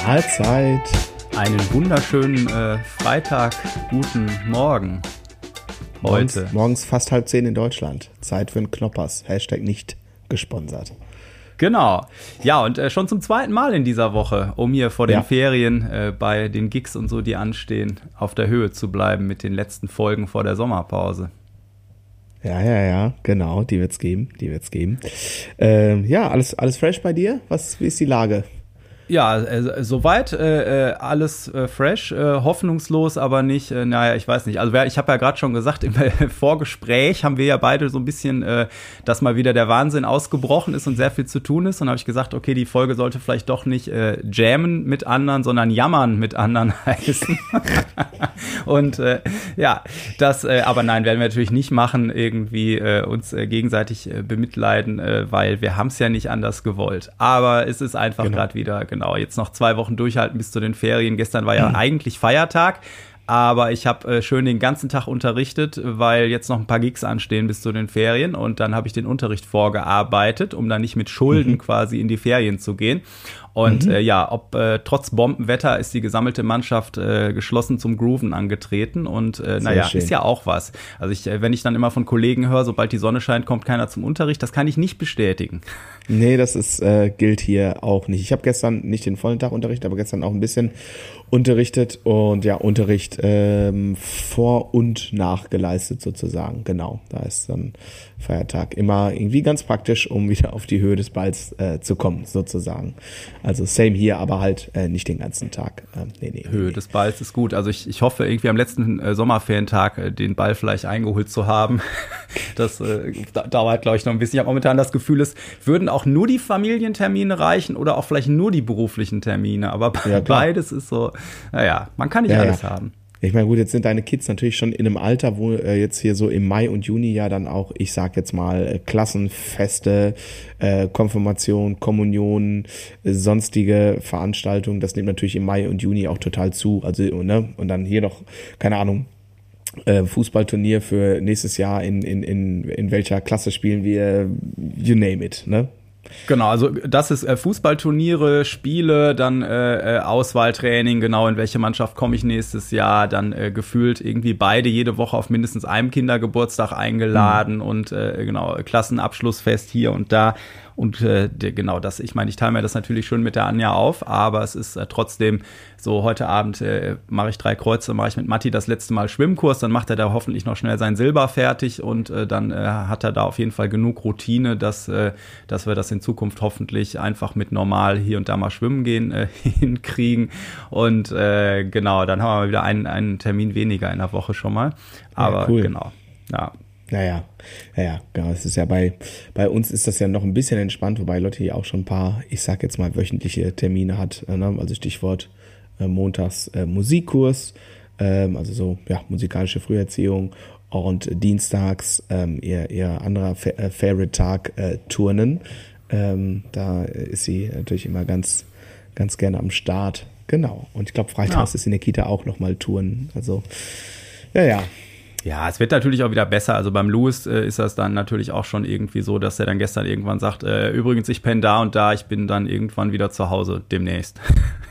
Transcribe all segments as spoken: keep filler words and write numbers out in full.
Mahlzeit. Einen wunderschönen äh, Freitag, guten Morgen. Heute. Morgens, morgens fast halb zehn in Deutschland. Zeit für einen Knoppers. Hashtag nicht gesponsert. Genau. Ja, und äh, schon zum zweiten Mal in dieser Woche, um hier vor den Ja. Ferien äh, bei den Gigs und so, die anstehen, auf der Höhe zu bleiben mit den letzten Folgen vor der Sommerpause. Ja, ja, ja, genau, die wird's geben, die wird's geben. Ähm, ja, alles, alles fresh bei dir? Was, wie ist die Lage? Ja, äh, soweit äh, alles äh, fresh, äh, hoffnungslos, aber nicht, äh, naja, ich weiß nicht. Also wer, ich habe ja gerade schon gesagt, im äh, Vorgespräch haben wir ja beide so ein bisschen, äh, dass mal wieder der Wahnsinn ausgebrochen ist und sehr viel zu tun ist. Und habe ich gesagt, okay, die Folge sollte vielleicht doch nicht äh, jammen mit anderen, sondern jammern mit anderen heißen. Und äh, ja, das, äh, aber nein, werden wir natürlich nicht machen, irgendwie äh, uns äh, gegenseitig äh, bemitleiden, äh, weil wir haben es ja nicht anders gewollt. Aber es ist einfach Genau. gerade wieder, genau, jetzt noch zwei Wochen durchhalten bis zu den Ferien. Gestern war ja mhm. eigentlich Feiertag. Aber ich habe äh, schön den ganzen Tag unterrichtet, weil jetzt noch ein paar Gigs anstehen bis zu den Ferien. Und dann habe ich den Unterricht vorgearbeitet, um dann nicht mit Schulden mhm. quasi in die Ferien zu gehen. Und mhm. äh, ja, ob äh, trotz Bombenwetter ist die gesammelte Mannschaft äh, geschlossen zum Grooven angetreten. Und äh, naja, schön. Ist ja auch was. Also ich, äh, wenn ich dann immer von Kollegen höre, sobald die Sonne scheint, kommt keiner zum Unterricht, das kann ich nicht bestätigen. Nee, das ist äh, gilt hier auch nicht. Ich habe gestern nicht den vollen Tag unterrichtet, aber gestern auch ein bisschen unterrichtet und ja, Unterricht ähm, vor und nach geleistet sozusagen. Genau, da ist dann Feiertag immer irgendwie ganz praktisch, um wieder auf die Höhe des Balls äh, zu kommen sozusagen. Also same hier, aber halt äh, nicht den ganzen Tag. Ähm, nee, nee, Höhe nee. des Balls ist gut. Also ich, ich hoffe irgendwie am letzten äh, Sommerferientag äh, den Ball vielleicht eingeholt zu haben. Das äh, da, dauert, glaube ich, noch ein bisschen. Ich habe momentan das Gefühl, es würden auch nur die Familientermine reichen oder auch vielleicht nur die beruflichen Termine. Aber Ja, klar. beides ist so, naja, man kann nicht Ja, alles ja. haben. Ich meine, gut, jetzt sind deine Kids natürlich schon in einem Alter, wo äh, jetzt hier so im Mai und Juni ja dann auch, ich sag jetzt mal, äh, Klassenfeste, äh, Konfirmation, Kommunion, äh, sonstige Veranstaltungen, das nimmt natürlich im Mai und Juni auch total zu. Also, ne, und dann hier noch, keine Ahnung, äh, Fußballturnier für nächstes Jahr, in, in, in, in welcher Klasse spielen wir, you name it, ne? Genau, also das ist äh, Fußballturniere, Spiele, dann äh, äh, Auswahltraining, genau in welche Mannschaft komme ich nächstes Jahr, dann äh, gefühlt irgendwie beide jede Woche auf mindestens einem Kindergeburtstag eingeladen mhm. und äh, genau, Klassenabschlussfest hier und da. Und äh, der, genau das, ich meine, ich teile mir das natürlich schon mit der Anja auf, aber es ist äh, trotzdem so, heute Abend äh, mache ich drei Kreuze, mache ich mit Matti das letzte Mal Schwimmkurs, dann macht er da hoffentlich noch schnell sein Silber fertig und äh, dann äh, hat er da auf jeden Fall genug Routine, dass, äh, dass wir das in Zukunft hoffentlich einfach mit normal hier und da mal schwimmen gehen äh, hinkriegen. Und äh, genau, dann haben wir mal wieder einen, einen Termin weniger in der Woche schon mal. Aber ja, cool. genau, ja. Naja, naja, genau, es ist ja bei, bei uns ist das ja noch ein bisschen entspannt, wobei Lotte ja auch schon ein paar, ich sag jetzt mal, wöchentliche Termine hat, ne? Also Stichwort äh, montags äh, Musikkurs, ähm, also so, ja, musikalische Früherziehung und dienstags ähm, eher, eher anderer Fa- äh, Favorite-Tag äh, Turnen, ähm, da ist sie natürlich immer ganz, ganz gerne am Start, genau, und ich glaube, freitags ja. ist in der Kita auch nochmal Touren, also, ja, ja. Ja, es wird natürlich auch wieder besser. Also beim Louis äh, ist das dann natürlich auch schon irgendwie so, dass er dann gestern irgendwann sagt, äh, übrigens, ich penne da und da, ich bin dann irgendwann wieder zu Hause demnächst.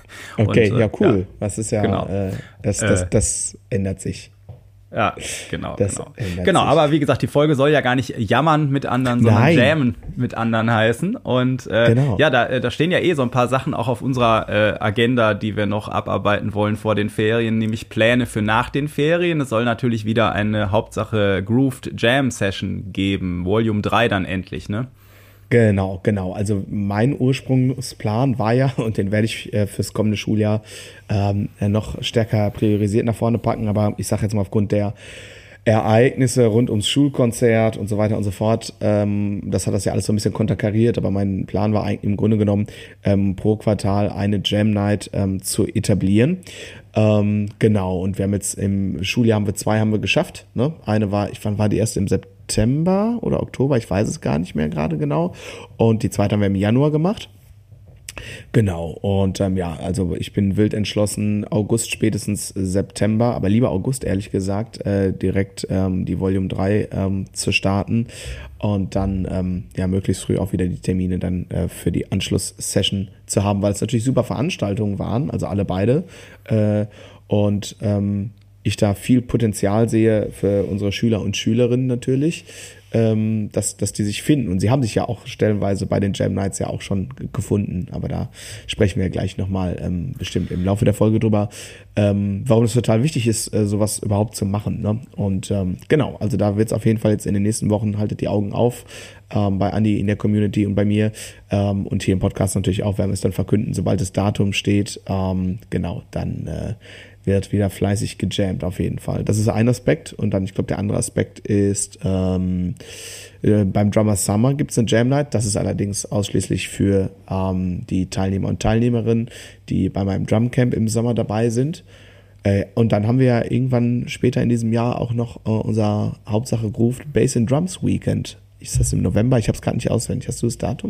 Okay, und, äh, ja, cool. Ja, das ist ja, genau. äh, das, das, das, das ändert sich. Ja, genau, Das genau. ändert Genau, sich. aber wie gesagt, die Folge soll ja gar nicht jammern mit anderen, sondern Nein. jammen mit anderen heißen. Und äh, Genau. ja, da, da stehen ja eh so ein paar Sachen auch auf unserer äh, Agenda, die wir noch abarbeiten wollen vor den Ferien, nämlich Pläne für nach den Ferien. Es soll natürlich wieder eine Hauptsache Grooved Jam Session geben, Volume drei dann endlich, ne? Genau, genau. Also mein Ursprungsplan war ja, und den werde ich äh, fürs kommende Schuljahr ähm, noch stärker priorisiert nach vorne packen, aber ich sage jetzt mal aufgrund der Ereignisse rund ums Schulkonzert und so weiter und so fort, ähm, das hat das ja alles so ein bisschen konterkariert, aber mein Plan war eigentlich im Grunde genommen, ähm, pro Quartal eine Jam Night ähm, zu etablieren. Ähm, genau, und wir haben jetzt im Schuljahr haben wir zwei haben wir geschafft, ne? Eine war, ich fand, war die erste im September oder Oktober, ich weiß es gar nicht mehr gerade genau, und die zweite haben wir im Januar gemacht. Genau, und ähm, ja, also ich bin wild entschlossen, August, spätestens September, aber lieber August, ehrlich gesagt, äh, direkt ähm, die Volume drei ähm, zu starten und dann ähm, ja möglichst früh auch wieder die Termine dann äh, für die Anschlusssession zu haben, weil es natürlich super Veranstaltungen waren, also alle beide, äh, und ähm, ich da viel Potenzial sehe für unsere Schüler und Schülerinnen natürlich, ähm, dass, dass die sich finden. Und sie haben sich ja auch stellenweise bei den Jam Nights ja auch schon g- gefunden. Aber da sprechen wir gleich nochmal ähm, bestimmt im Laufe der Folge drüber, ähm, warum es total wichtig ist, äh, sowas überhaupt zu machen. Ne? Und ähm, genau, also da wird es auf jeden Fall jetzt in den nächsten Wochen, haltet die Augen auf, ähm, bei Andi in der Community und bei mir ähm, und hier im Podcast natürlich auch, werden wir es dann verkünden, sobald das Datum steht. Ähm, genau, dann äh, wird wieder fleißig gejammt auf jeden Fall. Das ist ein Aspekt. Und dann, ich glaube, der andere Aspekt ist, ähm, äh, beim Drummer Summer gibt es eine Jam Night. Das ist allerdings ausschließlich für ähm, die Teilnehmer und Teilnehmerinnen, die bei meinem Drumcamp im Sommer dabei sind. Äh, und dann haben wir ja irgendwann später in diesem Jahr auch noch äh, unser Hauptsache Groove Bass and Drums Weekend. Ist das im November? Ich habe es gerade nicht auswendig. Hast du das Datum?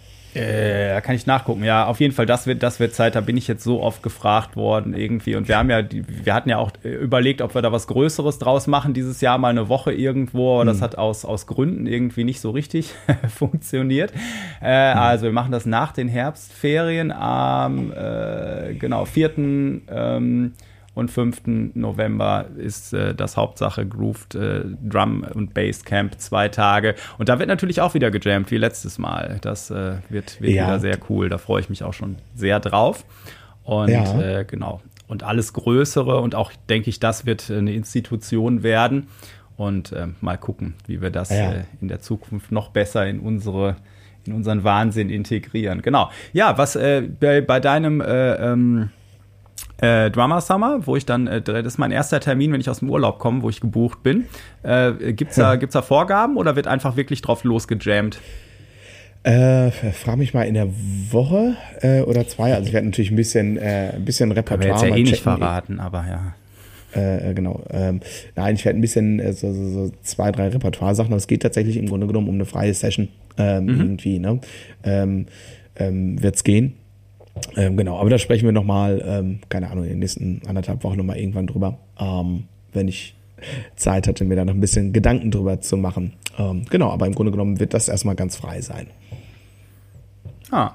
Äh, da kann ich nachgucken. Ja, auf jeden Fall, das wird, das wird Zeit. Da bin ich jetzt so oft gefragt worden irgendwie. Und wir haben ja, die, wir hatten ja auch überlegt, ob wir da was Größeres draus machen dieses Jahr, mal eine Woche irgendwo. Aber das hat aus, aus Gründen irgendwie nicht so richtig funktioniert. Äh, also wir machen das nach den Herbstferien am, äh, genau, vierten Ähm, und fünften November ist äh, das Hauptsache Grooved äh, Drum und Bass Camp, zwei Tage. Und da wird natürlich auch wieder gejammt, wie letztes Mal. Das äh, wird, wird Ja. wieder sehr cool. Da freue ich mich auch schon sehr drauf. Und Ja. äh, genau. Und alles Größere und auch, denke ich, das wird eine Institution werden. Und äh, mal gucken, wie wir das Ja. äh, in der Zukunft noch besser in unsere in unseren Wahnsinn integrieren. Genau. Ja, was äh, bei, bei deinem äh, ähm, Äh, Drummer Summer, wo ich dann, äh, das ist mein erster Termin, wenn ich aus dem Urlaub komme, wo ich gebucht bin. Äh, gibt's da, gibt's da Vorgaben oder wird einfach wirklich drauf losgejammt? Äh, frag mich mal in der Woche äh, oder zwei. Also ich werde natürlich ein bisschen, äh, ein bisschen Können wir Repertoire jetzt ja mal eh nicht checken. verraten, aber ja. Äh, genau. Ähm, nein, ich werde ein bisschen äh, so, so, so zwei, drei Repertoire-Sachen, aber es geht tatsächlich im Grunde genommen um eine freie Session ähm, Mhm. irgendwie, ne? Ähm, ähm, wird's gehen. Ähm, genau, aber da sprechen wir nochmal, ähm, keine Ahnung, in den nächsten anderthalb Wochen nochmal irgendwann drüber, ähm, wenn ich Zeit hatte, mir da noch ein bisschen Gedanken drüber zu machen. Ähm, genau, aber im Grunde genommen wird das erstmal ganz frei sein. Ah,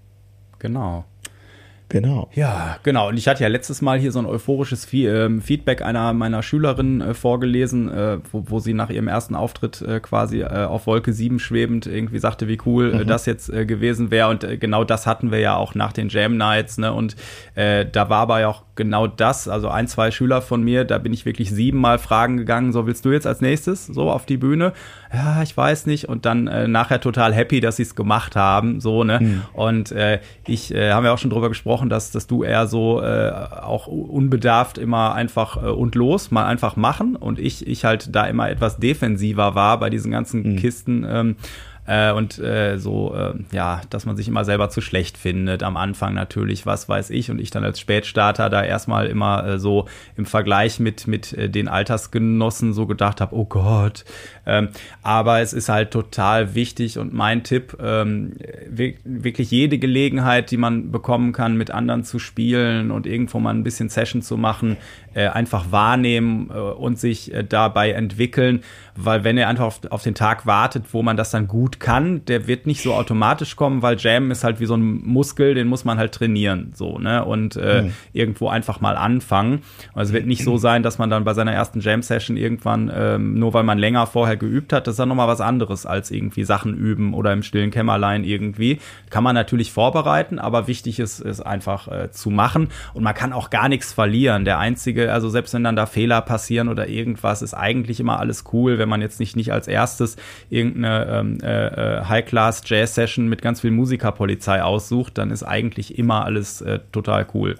genau. Genau. Ja, genau. Und ich hatte ja letztes Mal hier so ein euphorisches Fe- ähm, Feedback einer meiner Schülerinnen äh, vorgelesen, äh, wo, wo sie nach ihrem ersten Auftritt äh, quasi äh, auf Wolke sieben schwebend irgendwie sagte, wie cool äh, Mhm. das jetzt äh, gewesen wäre. Und äh, genau das hatten wir ja auch nach den Jam Nights. Ne? Und äh, da war aber ja auch genau das, also ein, zwei Schüler von mir, da bin ich wirklich siebenmal fragen gegangen, so willst du jetzt als nächstes so auf die Bühne? Ja, ich weiß nicht. Und dann äh, nachher total happy, dass sie es gemacht haben. So, ne? Mhm. Und äh, ich äh, haben ja auch schon drüber gesprochen, dass, dass du eher so äh, auch unbedarft immer einfach äh, und los, mal einfach machen. Und ich, ich halt da immer etwas defensiver war bei diesen ganzen Mhm. Kisten. Ähm, Äh, und äh, so, äh, ja, dass man sich immer selber zu schlecht findet. Am Anfang natürlich, was weiß ich. Und ich dann als Spätstarter da erstmal immer äh, so im Vergleich mit, mit äh, den Altersgenossen so gedacht habe, oh Gott. Ähm, aber es ist halt total wichtig und mein Tipp, ähm, wir- wirklich jede Gelegenheit, die man bekommen kann, mit anderen zu spielen und irgendwo mal ein bisschen Session zu machen, äh, einfach wahrnehmen äh, und sich äh, dabei entwickeln. Weil wenn ihr einfach auf, auf den Tag wartet, wo man das dann gut kann, der wird nicht so automatisch kommen, weil Jam ist halt wie so ein Muskel, den muss man halt trainieren, so, ne, und äh, mhm. irgendwo einfach mal anfangen. Also es wird nicht so sein, dass man dann bei seiner ersten Jam-Session irgendwann, ähm, nur weil man länger vorher geübt hat, das ist dann nochmal was anderes als irgendwie Sachen üben oder im stillen Kämmerlein irgendwie. Kann man natürlich vorbereiten, aber wichtig ist, ist einfach äh, zu machen und man kann auch gar nichts verlieren. Der einzige, also selbst wenn dann da Fehler passieren oder irgendwas, ist eigentlich immer alles cool, wenn man jetzt nicht, nicht als erstes irgendeine ähm, äh, High-Class-Jazz-Session mit ganz viel Musikerpolizei aussucht, dann ist eigentlich immer alles äh, total cool.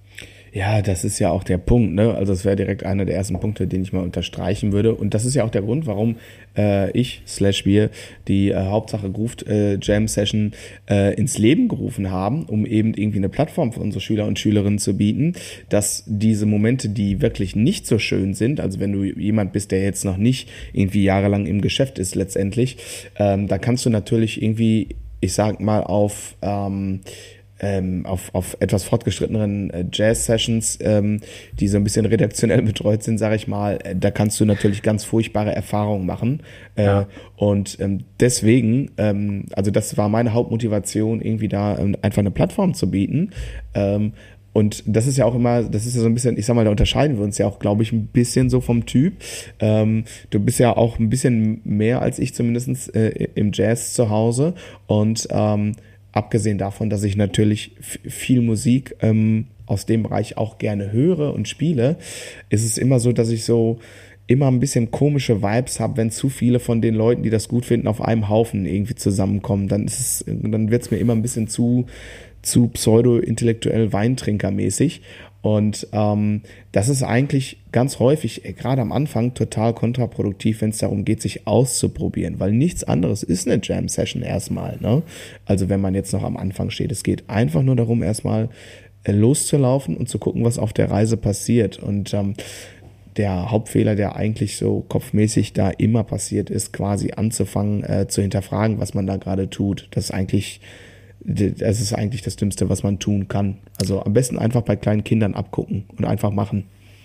Ja, das ist ja auch der Punkt, ne? Also das wäre direkt einer der ersten Punkte, den ich mal unterstreichen würde. Und das ist ja auch der Grund, warum äh, ich slash wir die äh, Hauptsache Grooved äh, Jam Session äh, ins Leben gerufen haben, um eben irgendwie eine Plattform für unsere Schüler und Schülerinnen zu bieten, dass diese Momente, die wirklich nicht so schön sind, also wenn du jemand bist, der jetzt noch nicht irgendwie jahrelang im Geschäft ist letztendlich, ähm, da kannst du natürlich irgendwie, ich sag mal, auf ähm, ähm, auf, auf etwas fortgeschritteneren äh, Jazz-Sessions, ähm, die so ein bisschen redaktionell betreut sind, sage ich mal, äh, da kannst du natürlich ganz furchtbare Erfahrungen machen. Äh, ja. Und ähm, deswegen, ähm, also das war meine Hauptmotivation, irgendwie da ähm, einfach eine Plattform zu bieten. Ähm, Und das ist ja auch immer, das ist ja so ein bisschen, ich sag mal, da unterscheiden wir uns ja auch, glaube ich, ein bisschen so vom Typ. Ähm, du bist ja auch ein bisschen mehr als ich zumindest äh, im Jazz zu Hause. Und ähm, abgesehen davon, dass ich natürlich f- viel Musik ähm, aus dem Bereich auch gerne höre und spiele, ist es immer so, dass ich so immer ein bisschen komische Vibes habe, wenn zu viele von den Leuten, die das gut finden, auf einem Haufen irgendwie zusammenkommen. Dann ist es, dann wird's mir immer ein bisschen zu zu pseudo-intellektuell Weintrinkermäßig. Und ähm, das ist eigentlich ganz häufig, äh, gerade am Anfang, total kontraproduktiv, wenn es darum geht, sich auszuprobieren, weil nichts anderes ist eine Jam-Session erstmal, ne? Also wenn man jetzt noch am Anfang steht. Es geht einfach nur darum, erstmal äh, loszulaufen und zu gucken, was auf der Reise passiert. Und ähm, der Hauptfehler, der eigentlich so kopfmäßig da immer passiert ist, quasi anzufangen äh, zu hinterfragen, was man da gerade tut. Das ist eigentlich Das ist eigentlich das Dümmste, was man tun kann. Also am besten einfach bei kleinen Kindern abgucken und einfach machen.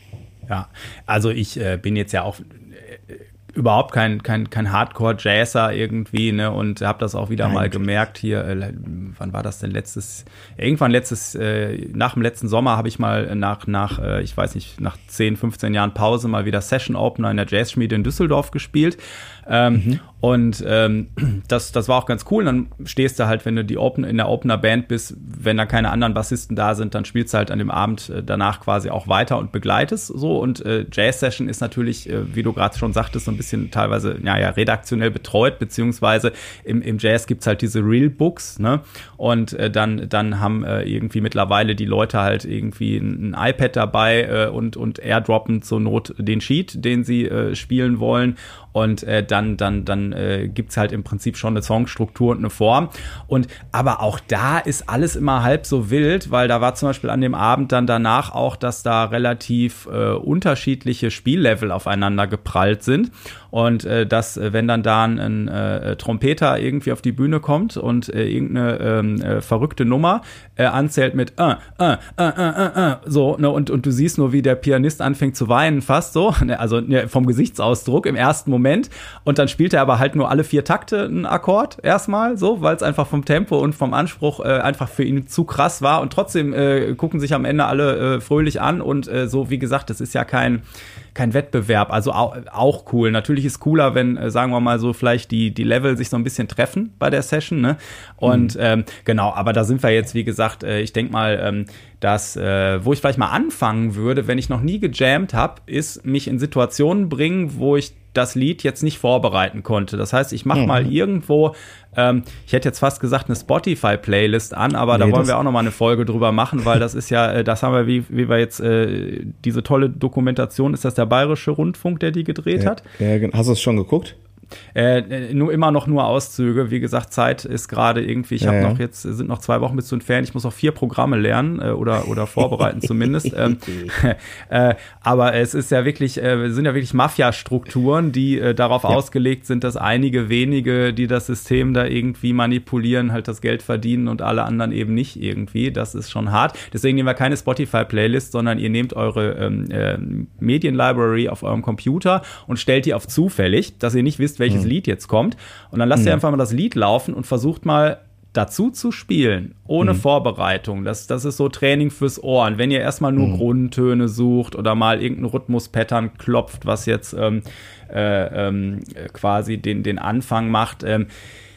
Ja, also ich äh, bin jetzt ja auch äh, überhaupt kein kein kein Hardcore-Jazzer irgendwie, ne, und habe das auch wieder Nein. mal gemerkt hier, äh, wann war das denn letztes, irgendwann letztes, äh, nach dem letzten Sommer habe ich mal nach, nach äh, ich weiß nicht, nach zehn, fünfzehn Jahren Pause mal wieder Session-Opener in der Jazzschmiede in Düsseldorf gespielt. Ähm, mhm. Und ähm, das, das war auch ganz cool. Dann stehst du halt, wenn du die Open, in der Opener-Band bist, wenn da keine anderen Bassisten da sind, dann spielst du halt an dem Abend äh, danach quasi auch weiter und begleitest so. Und äh, Jazz-Session ist natürlich, äh, wie du gerade schon sagtest, so ein bisschen teilweise ja, ja, redaktionell betreut, beziehungsweise im, im Jazz gibt's halt diese Real-Books, ne? Und äh, dann, dann haben äh, irgendwie mittlerweile die Leute halt irgendwie ein, ein iPad dabei äh, und, und airdroppen zur Not den Sheet, den sie äh, spielen wollen. Und äh, dann, dann, dann äh, gibt's halt im Prinzip schon eine Songstruktur und eine Form. Und aber auch da ist alles immer halb so wild, weil da war zum Beispiel an dem Abend dann danach auch, dass da relativ äh, unterschiedliche Spiellevel aufeinander geprallt sind. Und äh, dass, wenn dann da ein äh, Trompeter irgendwie auf die Bühne kommt und äh, irgendeine ähm, äh, verrückte Nummer äh, anzählt mit äh, äh, äh, äh, äh, so, ne, und, und du siehst nur, wie der Pianist anfängt zu weinen, fast so, ne, also ne, vom Gesichtsausdruck im ersten Moment. Und dann spielt er aber halt nur alle vier Takte einen Akkord erstmal, so, weil es einfach vom Tempo und vom Anspruch äh, einfach für ihn zu krass war. Und trotzdem äh, gucken sich am Ende alle äh, fröhlich an. Und äh, so, wie gesagt, das ist ja kein kein Wettbewerb, also auch, auch cool. Natürlich ist cooler, wenn, äh, sagen wir mal so, vielleicht die die Level sich so ein bisschen treffen bei der Session, ne? Und mhm. ähm, genau, aber da sind wir jetzt, wie gesagt, äh, ich denke mal, ähm, dass, äh, wo ich vielleicht mal anfangen würde, wenn ich noch nie gejammt habe, ist mich in Situationen bringen, wo ich das Lied jetzt nicht vorbereiten konnte. Das heißt, ich mache mhm. mal irgendwo, ähm, ich hätte jetzt fast gesagt, eine Spotify-Playlist an, aber nee, da wollen wir auch noch mal eine Folge drüber machen, weil das ist ja, das haben wir, wie, wie wir jetzt, äh, diese tolle Dokumentation, ist das der Bayerische Rundfunk, der die gedreht ja, hat? Ja, hast du es schon geguckt? Äh, nur immer noch nur Auszüge. Wie gesagt, Zeit ist gerade irgendwie, ich ja, habe ja. noch jetzt, sind noch zwei Wochen bis zu entfernen. Ich muss noch vier Programme lernen äh, oder oder vorbereiten zumindest. ähm, äh, aber es ist ja wirklich, äh, sind ja wirklich Mafia-Strukturen, die äh, darauf ja. ausgelegt sind, dass einige wenige, die das System da irgendwie manipulieren, halt das Geld verdienen und alle anderen eben nicht irgendwie. Das ist schon hart. Deswegen nehmen wir keine Spotify-Playlist, sondern ihr nehmt eure ähm, äh, Medien-Library auf eurem Computer und stellt die auf zufällig, dass ihr nicht wisst, welches mhm. Lied jetzt kommt. Und dann lasst mhm. ihr einfach mal das Lied laufen und versucht mal dazu zu spielen, ohne mhm. Vorbereitung. Das, das ist so Training fürs Ohr. Und wenn ihr erstmal nur mhm. Grundtöne sucht oder mal irgendein Rhythmus-Pattern klopft, was jetzt ähm, äh, ähm, quasi den, den Anfang macht, ähm,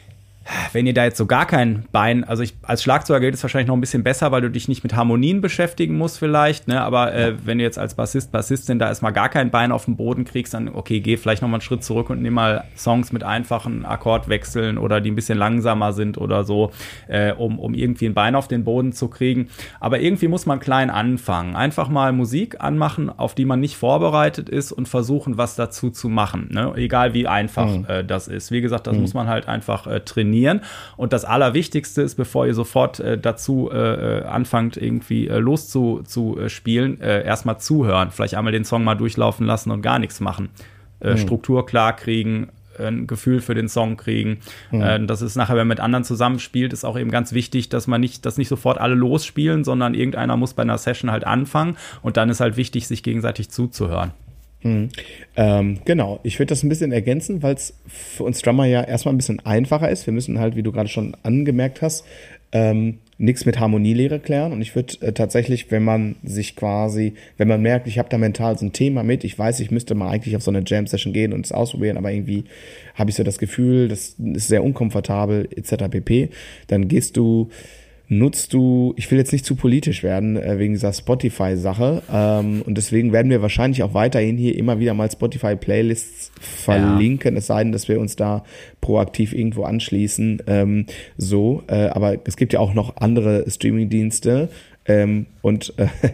wenn ihr da jetzt so gar kein Bein, also ich, als Schlagzeuger geht es wahrscheinlich noch ein bisschen besser, weil du dich nicht mit Harmonien beschäftigen musst vielleicht, ne, aber äh, wenn du jetzt als Bassist, Bassistin da erstmal gar kein Bein auf den Boden kriegst, dann okay, geh vielleicht noch mal einen Schritt zurück und nimm mal Songs mit einfachen Akkordwechseln oder die ein bisschen langsamer sind oder so, äh, um, um irgendwie ein Bein auf den Boden zu kriegen. Aber irgendwie muss man klein anfangen. Einfach mal Musik anmachen, auf die man nicht vorbereitet ist und versuchen, was dazu zu machen, ne? Egal wie einfach mhm. äh, das ist. Wie gesagt, das mhm. muss man halt einfach äh, trainieren. Und das Allerwichtigste ist, bevor ihr sofort äh, dazu äh, anfangt, irgendwie äh, loszuspielen, äh, erstmal zuhören. Vielleicht einmal den Song mal durchlaufen lassen und gar nichts machen. Äh, mhm. Struktur klar kriegen, ein Gefühl für den Song kriegen. Mhm. Äh, das ist nachher, wenn man mit anderen zusammenspielt, ist auch eben ganz wichtig, dass man nicht, dass nicht sofort alle losspielen, sondern irgendeiner muss bei einer Session halt anfangen und dann ist halt wichtig, sich gegenseitig zuzuhören. Mhm. Ähm, genau, ich würde das ein bisschen ergänzen, weil es für uns Drummer ja erstmal ein bisschen einfacher ist. Wir müssen halt, wie du gerade schon angemerkt hast, ähm, nichts mit Harmonielehre klären. Und ich würde äh, tatsächlich, wenn man sich quasi, wenn man merkt, ich habe da mental so ein Thema mit, ich weiß, ich müsste mal eigentlich auf so eine Jam-Session gehen und es ausprobieren, aber irgendwie habe ich so das Gefühl, das ist sehr unkomfortabel et cetera pp., dann gehst du nutzt du, ich will jetzt nicht zu politisch werden, äh, wegen dieser Spotify-Sache, ähm, und deswegen werden wir wahrscheinlich auch weiterhin hier immer wieder mal Spotify-Playlists verlinken, ja. Es sei denn, dass wir uns da proaktiv irgendwo anschließen, ähm, so, äh, aber es gibt ja auch noch andere Streaming-Dienste, ähm, und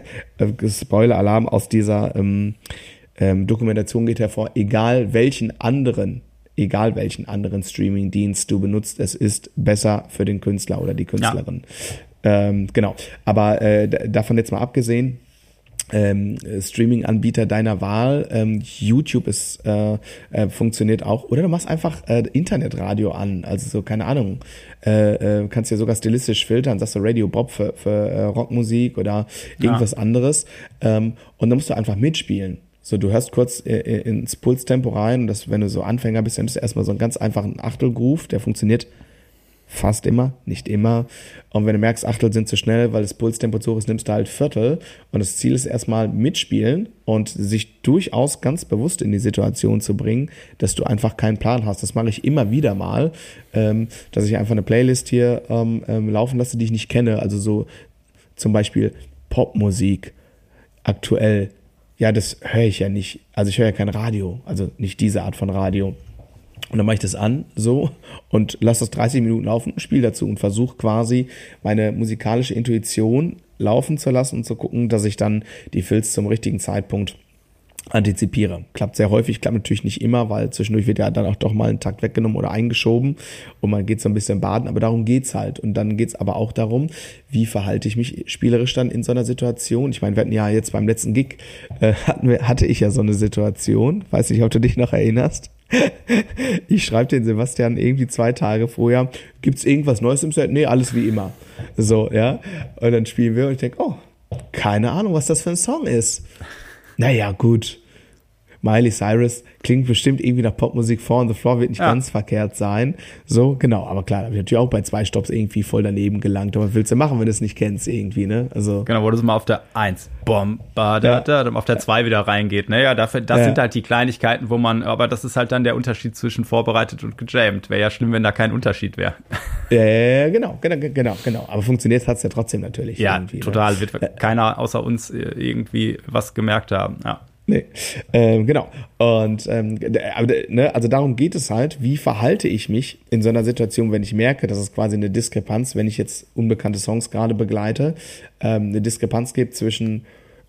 äh, Spoiler-Alarm aus dieser ähm, ähm, Dokumentation geht hervor, egal welchen anderen egal welchen anderen Streaming-Dienst du benutzt, es ist besser für den Künstler oder die Künstlerin. Ja. Ähm, genau. Aber äh, davon jetzt mal abgesehen, ähm, Streaming-Anbieter deiner Wahl, ähm, YouTube ist äh, äh, funktioniert auch, oder du machst einfach äh, Internetradio an, also so, keine Ahnung, äh, äh, kannst ja sogar stilistisch filtern, sagst du Radio Bob für, für äh, Rockmusik oder irgendwas ja. anderes, ähm, und dann musst du einfach mitspielen. So, du hörst kurz äh, ins Pulstempo rein, und das, wenn du so Anfänger bist, dann ist erstmal so einen ganz einfachen Achtelgroove, der funktioniert fast immer, nicht immer. Und wenn du merkst, Achtel sind zu schnell, weil das Pulstempo zu hoch ist, nimmst du halt Viertel. Und das Ziel ist erstmal mitspielen und sich durchaus ganz bewusst in die Situation zu bringen, dass du einfach keinen Plan hast. Das mache ich immer wieder mal, ähm, dass ich einfach eine Playlist hier ähm, ähm, laufen lasse, die ich nicht kenne. Also so zum Beispiel Popmusik aktuell. Ja, das höre ich ja nicht. Also ich höre ja kein Radio, also nicht diese Art von Radio. Und dann mache ich das an, so, und lasse das dreißig Minuten laufen, spiele dazu und versuche quasi meine musikalische Intuition laufen zu lassen und zu gucken, dass ich dann die Fills zum richtigen Zeitpunkt antizipiere. Klappt sehr häufig, klappt natürlich nicht immer, weil zwischendurch wird ja dann auch doch mal ein Takt weggenommen oder eingeschoben und man geht so ein bisschen baden, aber darum geht's halt. Und dann geht's aber auch darum, wie verhalte ich mich spielerisch dann in so einer Situation. Ich meine, wir hatten ja jetzt beim letzten Gig, äh, hatten wir, hatte ich ja so eine Situation, weiß nicht, ob du dich noch erinnerst. Ich schreibe den Sebastian irgendwie zwei Tage vorher, gibt's irgendwas Neues im Set? Nee, alles wie immer. So, ja. Und dann spielen wir und ich denke, oh, keine Ahnung, was das für ein Song ist. Naja, gut. Miley Cyrus klingt bestimmt irgendwie nach Popmusik. Four on the Floor wird nicht ja. ganz verkehrt sein. So, genau. Aber klar, da habe ich natürlich auch bei zwei Stops irgendwie voll daneben gelangt. Aber was willst du machen, wenn du es nicht kennst irgendwie, ne? Also. Genau, wo du mal auf der eins, bom, ba, da, ja. da, dann auf der zwei wieder reingeht. Naja, dafür, das ja. sind halt die Kleinigkeiten, wo man, aber das ist halt dann der Unterschied zwischen vorbereitet und gejammt. Wäre ja schlimm, wenn da kein Unterschied wäre. Ja, genau, genau, genau, genau. Aber funktioniert hat es ja trotzdem natürlich. Ja, total. Ne? Wird äh, keiner außer uns irgendwie was gemerkt haben, ja. Nee, ähm, genau. Und ähm, aber, ne, also darum geht es halt, wie verhalte ich mich in so einer Situation, wenn ich merke, dass es quasi eine Diskrepanz, wenn ich jetzt unbekannte Songs gerade begleite, ähm, eine Diskrepanz gibt zwischen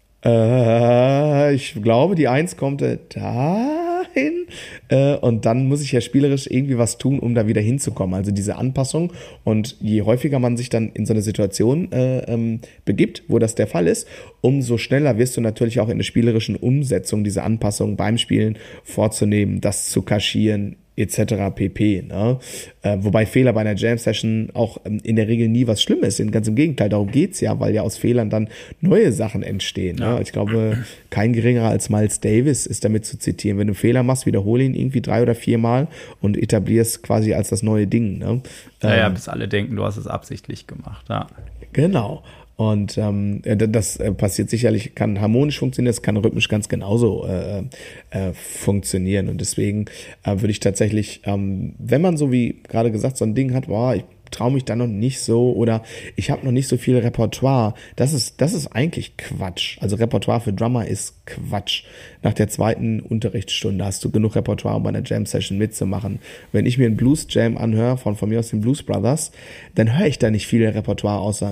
äh, ich glaube, die Eins kommt äh, dahin äh, und dann muss ich ja spielerisch irgendwie was tun, um da wieder hinzukommen. Also diese Anpassung, und je häufiger man sich dann in so eine Situation äh, ähm, begibt, wo das der Fall ist, umso schneller wirst du natürlich auch in der spielerischen Umsetzung diese Anpassung beim Spielen vorzunehmen, das zu kaschieren, et cetera pp. Ne? Äh, wobei Fehler bei einer Jam-Session auch ähm, in der Regel nie was Schlimmes sind. Ganz im Gegenteil, darum geht's ja, weil ja aus Fehlern dann neue Sachen entstehen. Ja. Ne? Ich glaube, kein geringerer als Miles Davis ist damit zu zitieren. Wenn du einen Fehler machst, wiederhole ihn irgendwie drei oder viermal und etablierst quasi als das neue Ding. Ne? Ja, ähm, ja, bis alle denken, du hast es absichtlich gemacht. Ja. Genau. Und ähm, das äh, passiert sicherlich, kann harmonisch funktionieren, das kann rhythmisch ganz genauso äh, äh, funktionieren. Und deswegen äh, würde ich tatsächlich, ähm, wenn man so wie gerade gesagt so ein Ding hat, boah, ich traue mich da noch nicht so oder ich habe noch nicht so viel Repertoire, das ist das ist eigentlich Quatsch. Also Repertoire für Drummer ist Quatsch. Nach der zweiten Unterrichtsstunde hast du genug Repertoire, um bei einer Jam-Session mitzumachen. Wenn ich mir einen Blues-Jam anhöre, von, von mir aus den Blues Brothers, dann höre ich da nicht viel Repertoire, außer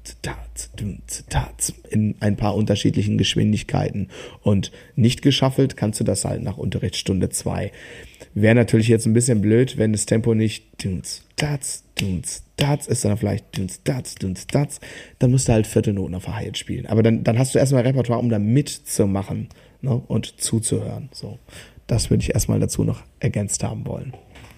in ein paar unterschiedlichen Geschwindigkeiten. Und nicht geschaffelt kannst du das halt nach Unterrichtsstunde zwei. Wäre natürlich jetzt ein bisschen blöd, wenn das Tempo nicht Tats, Tats ist, sondern vielleicht Tats, Tats, dann musst du halt Viertelnoten auf der Hi-Hat spielen. Aber dann, dann hast du erstmal Repertoire, um da mitzumachen, ne, und zuzuhören. So. das würde ich erstmal dazu noch ergänzt haben wollen.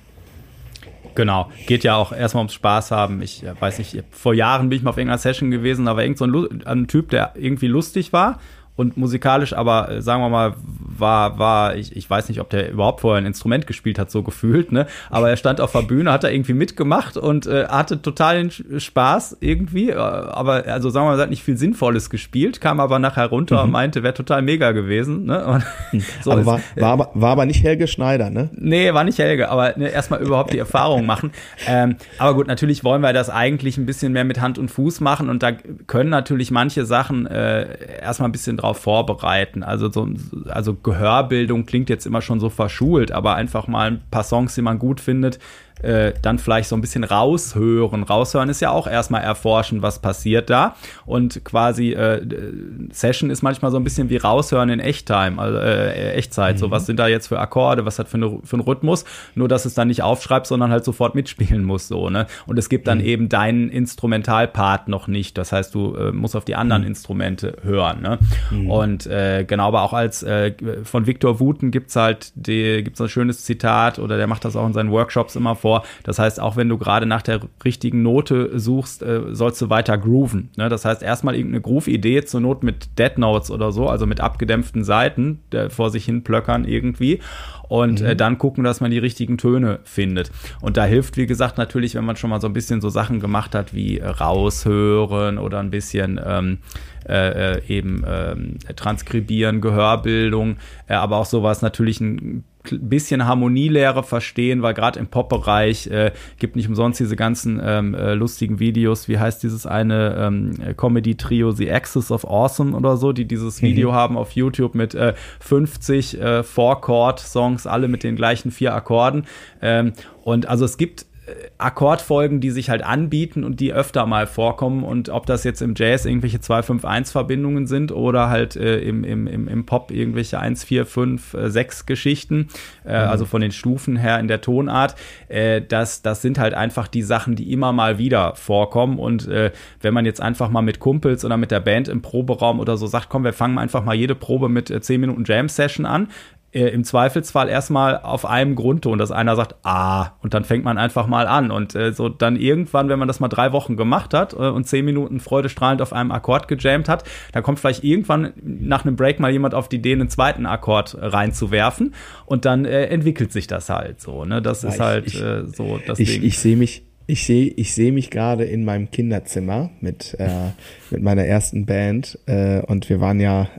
Genau, geht ja auch erstmal ums Spaß haben. Ich äh, weiß nicht, vor Jahren bin ich mal auf irgendeiner Session gewesen, da war irgend so ein, Lu- ein Typ, der irgendwie lustig war und musikalisch, aber äh, sagen wir mal, war, war ich, ich weiß nicht, ob der überhaupt vorher ein Instrument gespielt hat, so gefühlt, ne? Aber er stand auf der Bühne, hat da irgendwie mitgemacht und äh, hatte totalen Spaß irgendwie, äh, aber also sagen wir mal, er hat nicht viel Sinnvolles gespielt, kam aber nachher runter mhm. und meinte, wäre total mega gewesen, ne? Und so aber ist, war, war, aber, war aber nicht Helge Schneider, ne? Nee, war nicht Helge, aber ne, erstmal überhaupt die Erfahrung machen. Ähm, aber gut, natürlich wollen wir das eigentlich ein bisschen mehr mit Hand und Fuß machen und da können natürlich manche Sachen äh, erstmal ein bisschen drauf vorbereiten. Also so, also Gehörbildung klingt jetzt immer schon so verschult, aber einfach mal ein paar Songs, die man gut findet, äh, dann vielleicht so ein bisschen raushören. Raushören ist ja auch erstmal erforschen, was passiert da. Und quasi äh, Session ist manchmal so ein bisschen wie raushören in Echttime, also äh, Echtzeit. Mhm. So, was sind da jetzt für Akkorde, was hat für, eine, für einen Rhythmus? Nur, dass es dann nicht aufschreibt, sondern halt sofort mitspielen muss. So, ne? Und es gibt dann mhm. eben deinen Instrumentalpart noch nicht. Das heißt, du äh, musst auf die anderen mhm. Instrumente hören. Ne? Mhm. Und äh, genau, aber auch als äh, von Victor Wooten gibt's halt die, gibt's ein schönes Zitat, oder der macht das auch in seinen Workshops immer vor. Das heißt, auch wenn du gerade nach der richtigen Note suchst, äh, sollst du weiter grooven. Ne? Das heißt, erstmal irgendeine Groove-Idee, zur Not mit Dead Notes oder so, also mit abgedämpften Seiten, der vor sich hin plöckern irgendwie. Und mhm. äh, dann gucken, dass man die richtigen Töne findet. Und da hilft, wie gesagt, natürlich, wenn man schon mal so ein bisschen so Sachen gemacht hat, wie äh, raushören oder ein bisschen ähm, äh, eben ähm, transkribieren, Gehörbildung, äh, aber auch sowas natürlich ein bisschen Harmonielehre verstehen, weil gerade im Pop-Bereich äh, gibt nicht umsonst diese ganzen ähm, äh, lustigen Videos, wie heißt dieses eine ähm, Comedy-Trio, The Axis of Awesome oder so, die dieses Video mhm. haben auf YouTube mit äh, fünfzig äh, Four-Chord-Songs, alle mit den gleichen vier Akkorden. Ähm, und also es gibt Akkordfolgen, die sich halt anbieten und die öfter mal vorkommen, und ob das jetzt im Jazz irgendwelche zwei fünf eins Verbindungen sind oder halt äh, im, im, im Pop irgendwelche eins vier fünf sechs Geschichten, äh, mhm. also von den Stufen her in der Tonart, äh, das, das sind halt einfach die Sachen, die immer mal wieder vorkommen, und äh, wenn man jetzt einfach mal mit Kumpels oder mit der Band im Proberaum oder so sagt, komm, wir fangen einfach mal jede Probe mit äh, zehn Minuten Jam-Session an, Äh, im Zweifelsfall erstmal auf einem Grundton, dass einer sagt, ah, und dann fängt man einfach mal an. Und äh, so dann irgendwann, wenn man das mal drei Wochen gemacht hat äh, und zehn Minuten freudestrahlend auf einem Akkord gejammt hat, dann kommt vielleicht irgendwann nach einem Break mal jemand auf die Idee, einen zweiten Akkord reinzuwerfen, und dann äh, entwickelt sich das halt so. Ne? Das ja, ist ich, halt ich, äh, so das ich, Ding. Ich sehe mich Ich sehe ich sehe mich gerade in meinem Kinderzimmer mit, äh, mit meiner ersten Band, äh, und wir waren ja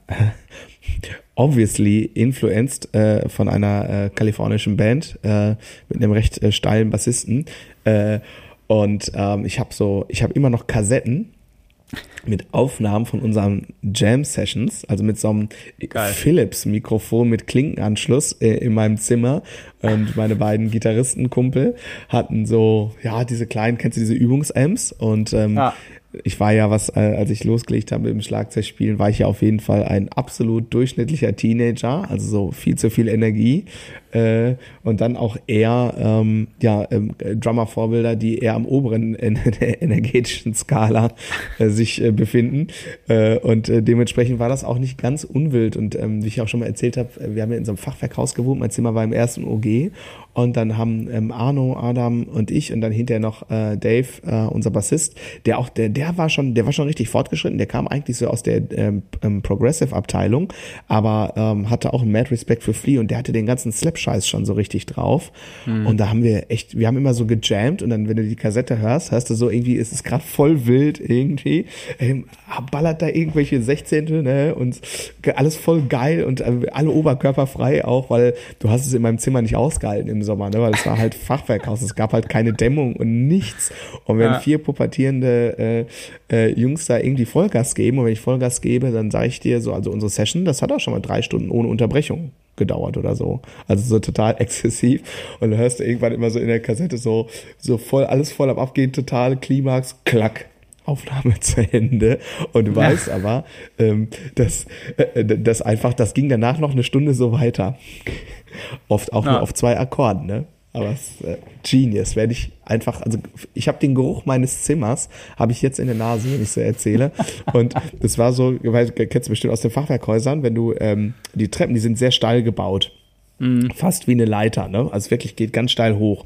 obviously influenced äh, von einer äh, kalifornischen Band äh, mit einem recht äh, steilen Bassisten, äh, und ähm, ich habe so ich habe immer noch Kassetten mit Aufnahmen von unseren Jam-Sessions, also mit so einem Philips-Mikrofon mit Klinkenanschluss äh, in meinem Zimmer, und meine beiden Gitarristenkumpel hatten so, ja, diese kleinen, kennst du diese Übungsamps, und ähm, ja. ich war ja, was, äh, als ich losgelegt habe mit dem Schlagzeugspielen, war ich ja auf jeden Fall ein absolut durchschnittlicher Teenager, also so viel zu viel Energie, äh, und dann auch eher ähm, ja ähm, Drummer-Vorbilder, die eher am oberen Ende der energetischen Skala äh, sich äh, befinden, äh, und äh, dementsprechend war das auch nicht ganz unwild, und ähm, wie ich auch schon mal erzählt habe, wir haben ja in so einem Fachwerkhaus gewohnt, mein Zimmer war im ersten O G, und dann haben ähm, Arno, Adam und ich und dann hinterher noch äh, Dave, äh, unser Bassist, der auch, der der war schon, der war schon richtig fortgeschritten, der kam eigentlich so aus der ähm, ähm, Progressive-Abteilung, aber ähm, hatte auch einen Mad Respect für Flea, und der hatte den ganzen Slap-Scheiß schon so richtig drauf, mhm. und da haben wir echt, wir haben immer so gejammt, und dann, wenn du die Kassette hörst, hörst du so irgendwie, ist es gerade voll wild irgendwie, ähm, ballert da irgendwelche Sechzehntel, ne, und alles voll geil, und äh, alle oberkörperfrei auch, weil du hast es in meinem Zimmer nicht ausgehalten im Sommer, ne, weil es war halt Fachwerkhaus, es gab halt keine Dämmung und nichts, und wenn ja. vier pubertierende äh, äh, Jungs da irgendwie Vollgas geben, und wenn ich Vollgas gebe, dann sage ich dir so, also unsere Session, das hat auch schon mal drei Stunden ohne Unterbrechung gedauert oder so. Also so total exzessiv. Und dann hörst du irgendwann immer so in der Kassette so, so voll, alles voll am Abgehen, total Klimax, klack. Aufnahme zu Ende, und du weißt ja. aber, ähm, dass, äh, dass einfach, das ging danach noch eine Stunde so weiter. Oft auch ja. nur auf zwei Akkorden, ne? Aber es ist äh, Genius, werde ich einfach, also ich habe den Geruch meines Zimmers, habe ich jetzt in der Nase, wenn ich so erzähle, und das war so, weil, kennst du bestimmt aus den Fachwerkhäusern, wenn du, ähm, die Treppen, die sind sehr steil gebaut. Mhm. Fast wie eine Leiter, ne? Also wirklich geht ganz steil hoch.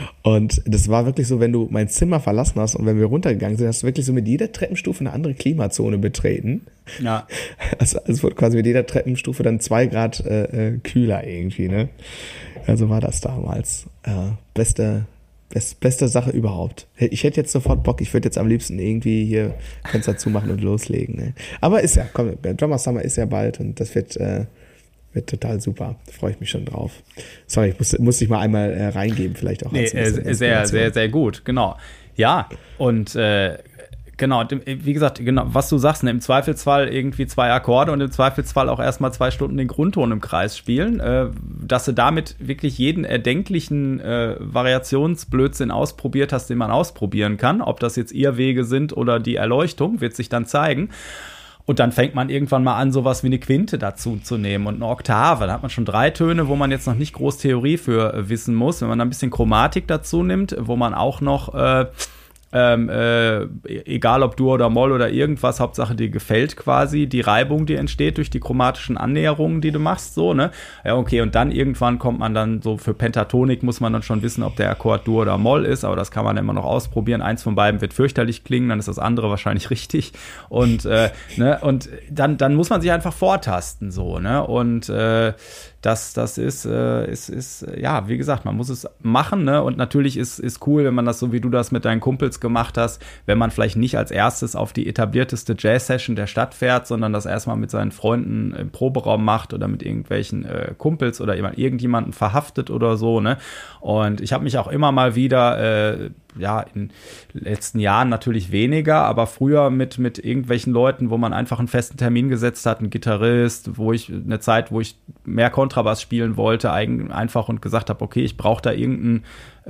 Und das war wirklich so, wenn du mein Zimmer verlassen hast und wenn wir runtergegangen sind, hast du wirklich so mit jeder Treppenstufe eine andere Klimazone betreten. Ja. Also es wurde quasi mit jeder Treppenstufe dann zwei Grad äh, äh, kühler irgendwie, ne? Also war das damals. Äh, beste, best, beste Sache überhaupt. Ich hätte jetzt sofort Bock, ich würde jetzt am liebsten irgendwie hier Fenster zumachen und loslegen, ne? Aber ist ja, komm, Drummer Summer ist ja bald und das wird... Äh, Wird total super. Da freue ich mich schon drauf. Sorry, ich muss, muss ich mal einmal äh, reingeben, vielleicht auch. Nee, äh, sehr, sehr, sehr gut, genau. Ja, und äh, genau, wie gesagt, genau, was du sagst, ne, im Zweifelsfall irgendwie zwei Akkorde und im Zweifelsfall auch erstmal zwei Stunden den Grundton im Kreis spielen, äh, dass du damit wirklich jeden erdenklichen äh, Variationsblödsinn ausprobiert hast, den man ausprobieren kann. Ob das jetzt Irrwege sind oder die Erleuchtung, wird sich dann zeigen. Und dann fängt man irgendwann mal an, sowas wie eine Quinte dazu zu nehmen und eine Oktave. Da hat man schon drei Töne, wo man jetzt noch nicht groß Theorie für äh, wissen muss. Wenn man dann ein bisschen Chromatik dazu nimmt, wo man auch noch, äh, ähm, äh, egal ob Dur oder Moll oder irgendwas, Hauptsache dir gefällt quasi die Reibung, die entsteht durch die chromatischen Annäherungen, die du machst, so, ne? Ja, okay, und dann irgendwann kommt man dann so, für Pentatonik muss man dann schon wissen, ob der Akkord Dur oder Moll ist, aber das kann man immer noch ausprobieren. Eins von beiden wird fürchterlich klingen, dann ist das andere wahrscheinlich richtig. Und, äh, ne, und dann, dann muss man sich einfach vortasten, so, ne? Und, äh, Das, das ist, äh, ist, ist, ja, wie gesagt, man muss es machen, ne? Und natürlich ist, ist cool, wenn man das so wie du das mit deinen Kumpels gemacht hast, wenn man vielleicht nicht als erstes auf die etablierteste Jazz-Session der Stadt fährt, sondern das erstmal mit seinen Freunden im Proberaum macht oder mit irgendwelchen äh, Kumpels oder irgendjemanden verhaftet oder so, ne? Und ich habe mich auch immer mal wieder, äh, ja, in den letzten Jahren natürlich weniger, aber früher mit, mit irgendwelchen Leuten, wo man einfach einen festen Termin gesetzt hat, ein Gitarrist, wo ich eine Zeit, wo ich mehr Kontrabass spielen wollte, einfach und gesagt habe, okay, ich brauche da irgendeinen,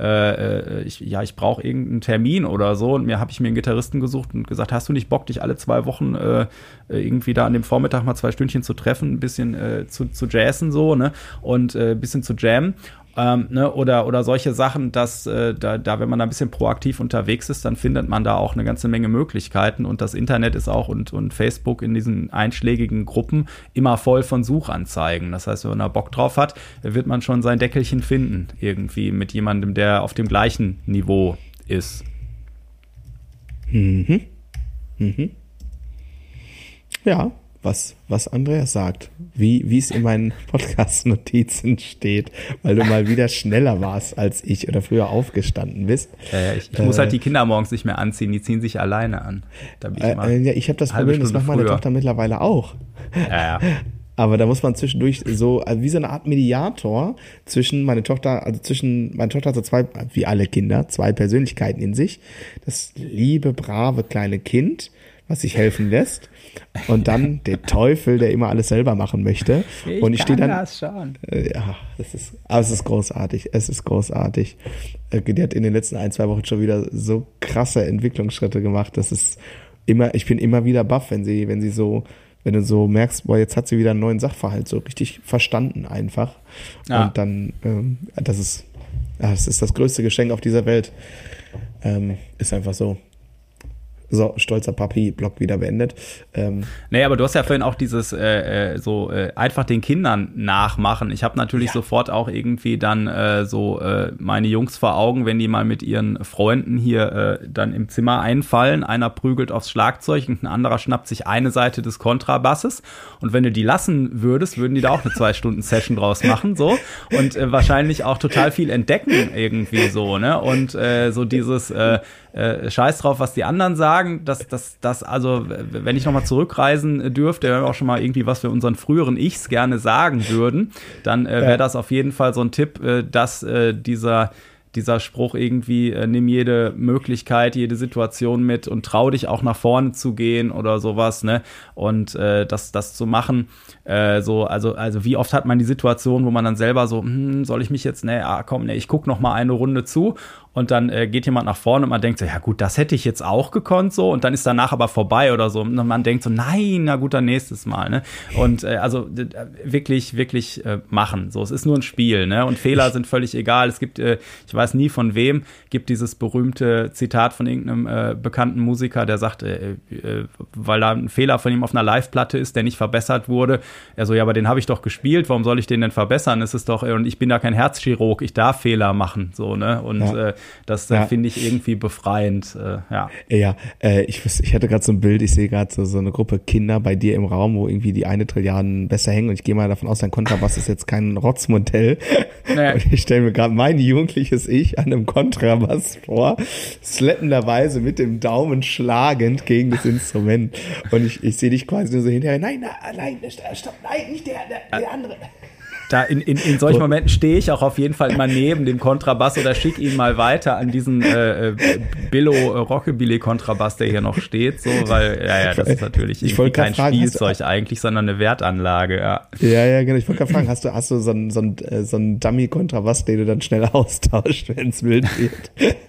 äh, ich, ja, ich brauche irgendeinen Termin oder so und mir habe ich mir einen Gitarristen gesucht und gesagt, hast du nicht Bock, dich alle zwei Wochen äh, irgendwie da an dem Vormittag mal zwei Stündchen zu treffen, ein bisschen äh, zu, zu jazzen so, ne, und äh, ein bisschen zu jammen. Ähm, ne, oder, oder solche Sachen, dass äh, da, da, wenn man da ein bisschen proaktiv unterwegs ist, dann findet man da auch eine ganze Menge Möglichkeiten und das Internet ist auch und, und Facebook in diesen einschlägigen Gruppen immer voll von Suchanzeigen. Das heißt, wenn man da Bock drauf hat, wird man schon sein Deckelchen finden, irgendwie mit jemandem, der auf dem gleichen Niveau ist. Mhm. Mhm. Ja. Was, was Andreas sagt, wie, wie es in meinen Podcast-Notizen steht, weil du mal wieder schneller warst als ich oder früher aufgestanden bist. Äh, ich ich äh, muss halt die Kinder morgens nicht mehr anziehen, die ziehen sich alleine an. Da bin ich mal äh, ja, ich habe das Problem, das macht meine Tochter mittlerweile auch. Ja, ja. Aber da muss man zwischendurch so, also wie so eine Art Mediator zwischen meine Tochter, also zwischen, meine Tochter hat so zwei, wie alle Kinder, zwei Persönlichkeiten in sich. Das liebe, brave kleine Kind, was sich helfen lässt. Und dann der Teufel, der immer alles selber machen möchte. Ich und ich stehe dann. Das schon. Äh, ja, das ist, aber es ist großartig. Es ist großartig. Äh, die hat in den letzten ein, zwei Wochen schon wieder so krasse Entwicklungsschritte gemacht. Das ist immer, ich bin immer wieder baff, wenn sie, wenn sie so, wenn du so merkst, boah, jetzt hat sie wieder einen neuen Sachverhalt so richtig verstanden einfach. Ja. Und dann, ähm, das ist, das ist das größte Geschenk auf dieser Welt. Ähm, ist einfach so. So, stolzer Papi-Blog wieder beendet. Ähm, nee, aber du hast ja vorhin auch dieses äh, so äh, einfach den Kindern nachmachen. Ich habe natürlich ja. sofort auch irgendwie dann äh, so äh, meine Jungs vor Augen, wenn die mal mit ihren Freunden hier äh, dann im Zimmer einfallen. Einer prügelt aufs Schlagzeug und ein anderer schnappt sich eine Seite des Kontrabasses. Und wenn du die lassen würdest, würden die da auch eine zwei-Stunden-Session draus machen. So und äh, wahrscheinlich auch total viel entdecken irgendwie so, ne? Und äh, so dieses äh, äh, Scheiß drauf, was die anderen sagen. Dass das, das, also, wenn ich nochmal zurückreisen dürfte, wäre auch schon mal irgendwie, was wir unseren früheren Ichs gerne sagen würden, dann äh, wäre das auf jeden Fall so ein Tipp, äh, dass äh, dieser, dieser Spruch irgendwie, äh, nimm jede Möglichkeit, jede Situation mit und trau dich auch nach vorne zu gehen oder sowas, ne? Und äh, das, das zu machen, äh, so, also, also wie oft hat man die Situation, wo man dann selber so, hm, soll ich mich jetzt, ne, ah, komm, ne, ich guck noch mal eine Runde zu. und dann äh, geht jemand nach vorne und man denkt so, ja gut, das hätte ich jetzt auch gekonnt so und dann ist danach aber vorbei oder so und man denkt so, nein, na gut, dann nächstes Mal, ne? Und äh, also d- wirklich, wirklich äh, machen. So, es ist nur ein Spiel, ne? Und Fehler sind völlig egal. Es gibt, äh, ich weiß nie von wem, gibt dieses berühmte Zitat von irgendeinem äh, bekannten Musiker, der sagt, äh, äh, weil da ein Fehler von ihm auf einer Live-Platte ist, der nicht verbessert wurde. Er so, ja, aber den habe ich doch gespielt, warum soll ich den denn verbessern? Es ist doch, äh, und ich bin da kein Herzchirurg, ich darf Fehler machen, so, ne? Und ja. äh, das äh, ja. finde ich irgendwie befreiend, äh, ja. Ja, äh, ich, ich hatte gerade so ein Bild, ich sehe gerade so, so eine Gruppe Kinder bei dir im Raum, wo irgendwie die eine Trilliarden besser hängen und ich gehe mal davon aus, dein Kontrabass ist jetzt kein Rotzmodell. Nee. Und ich stelle mir gerade mein jugendliches Ich an einem Kontrabass vor, sleppenderweise mit dem Daumen schlagend gegen das Instrument. Und ich, ich sehe dich quasi nur so hinterher, nein, nein, nein, stopp, nein, nicht der, der, der andere. Da in, in, in solchen Momenten stehe ich auch auf jeden Fall immer neben dem Kontrabass oder schicke ihn mal weiter an diesen äh, Billo-Rockabilly-Kontrabass, der hier noch steht, so, weil, ja, ja, das ist natürlich ich kein fragen, Spielzeug du, eigentlich, sondern eine Wertanlage, ja. Ja, ja, genau. Ich wollte gerade fragen, hast du, hast du so einen, so einen, so einen Dummy-Kontrabass, den du dann schnell austauscht, wenn es wild wird?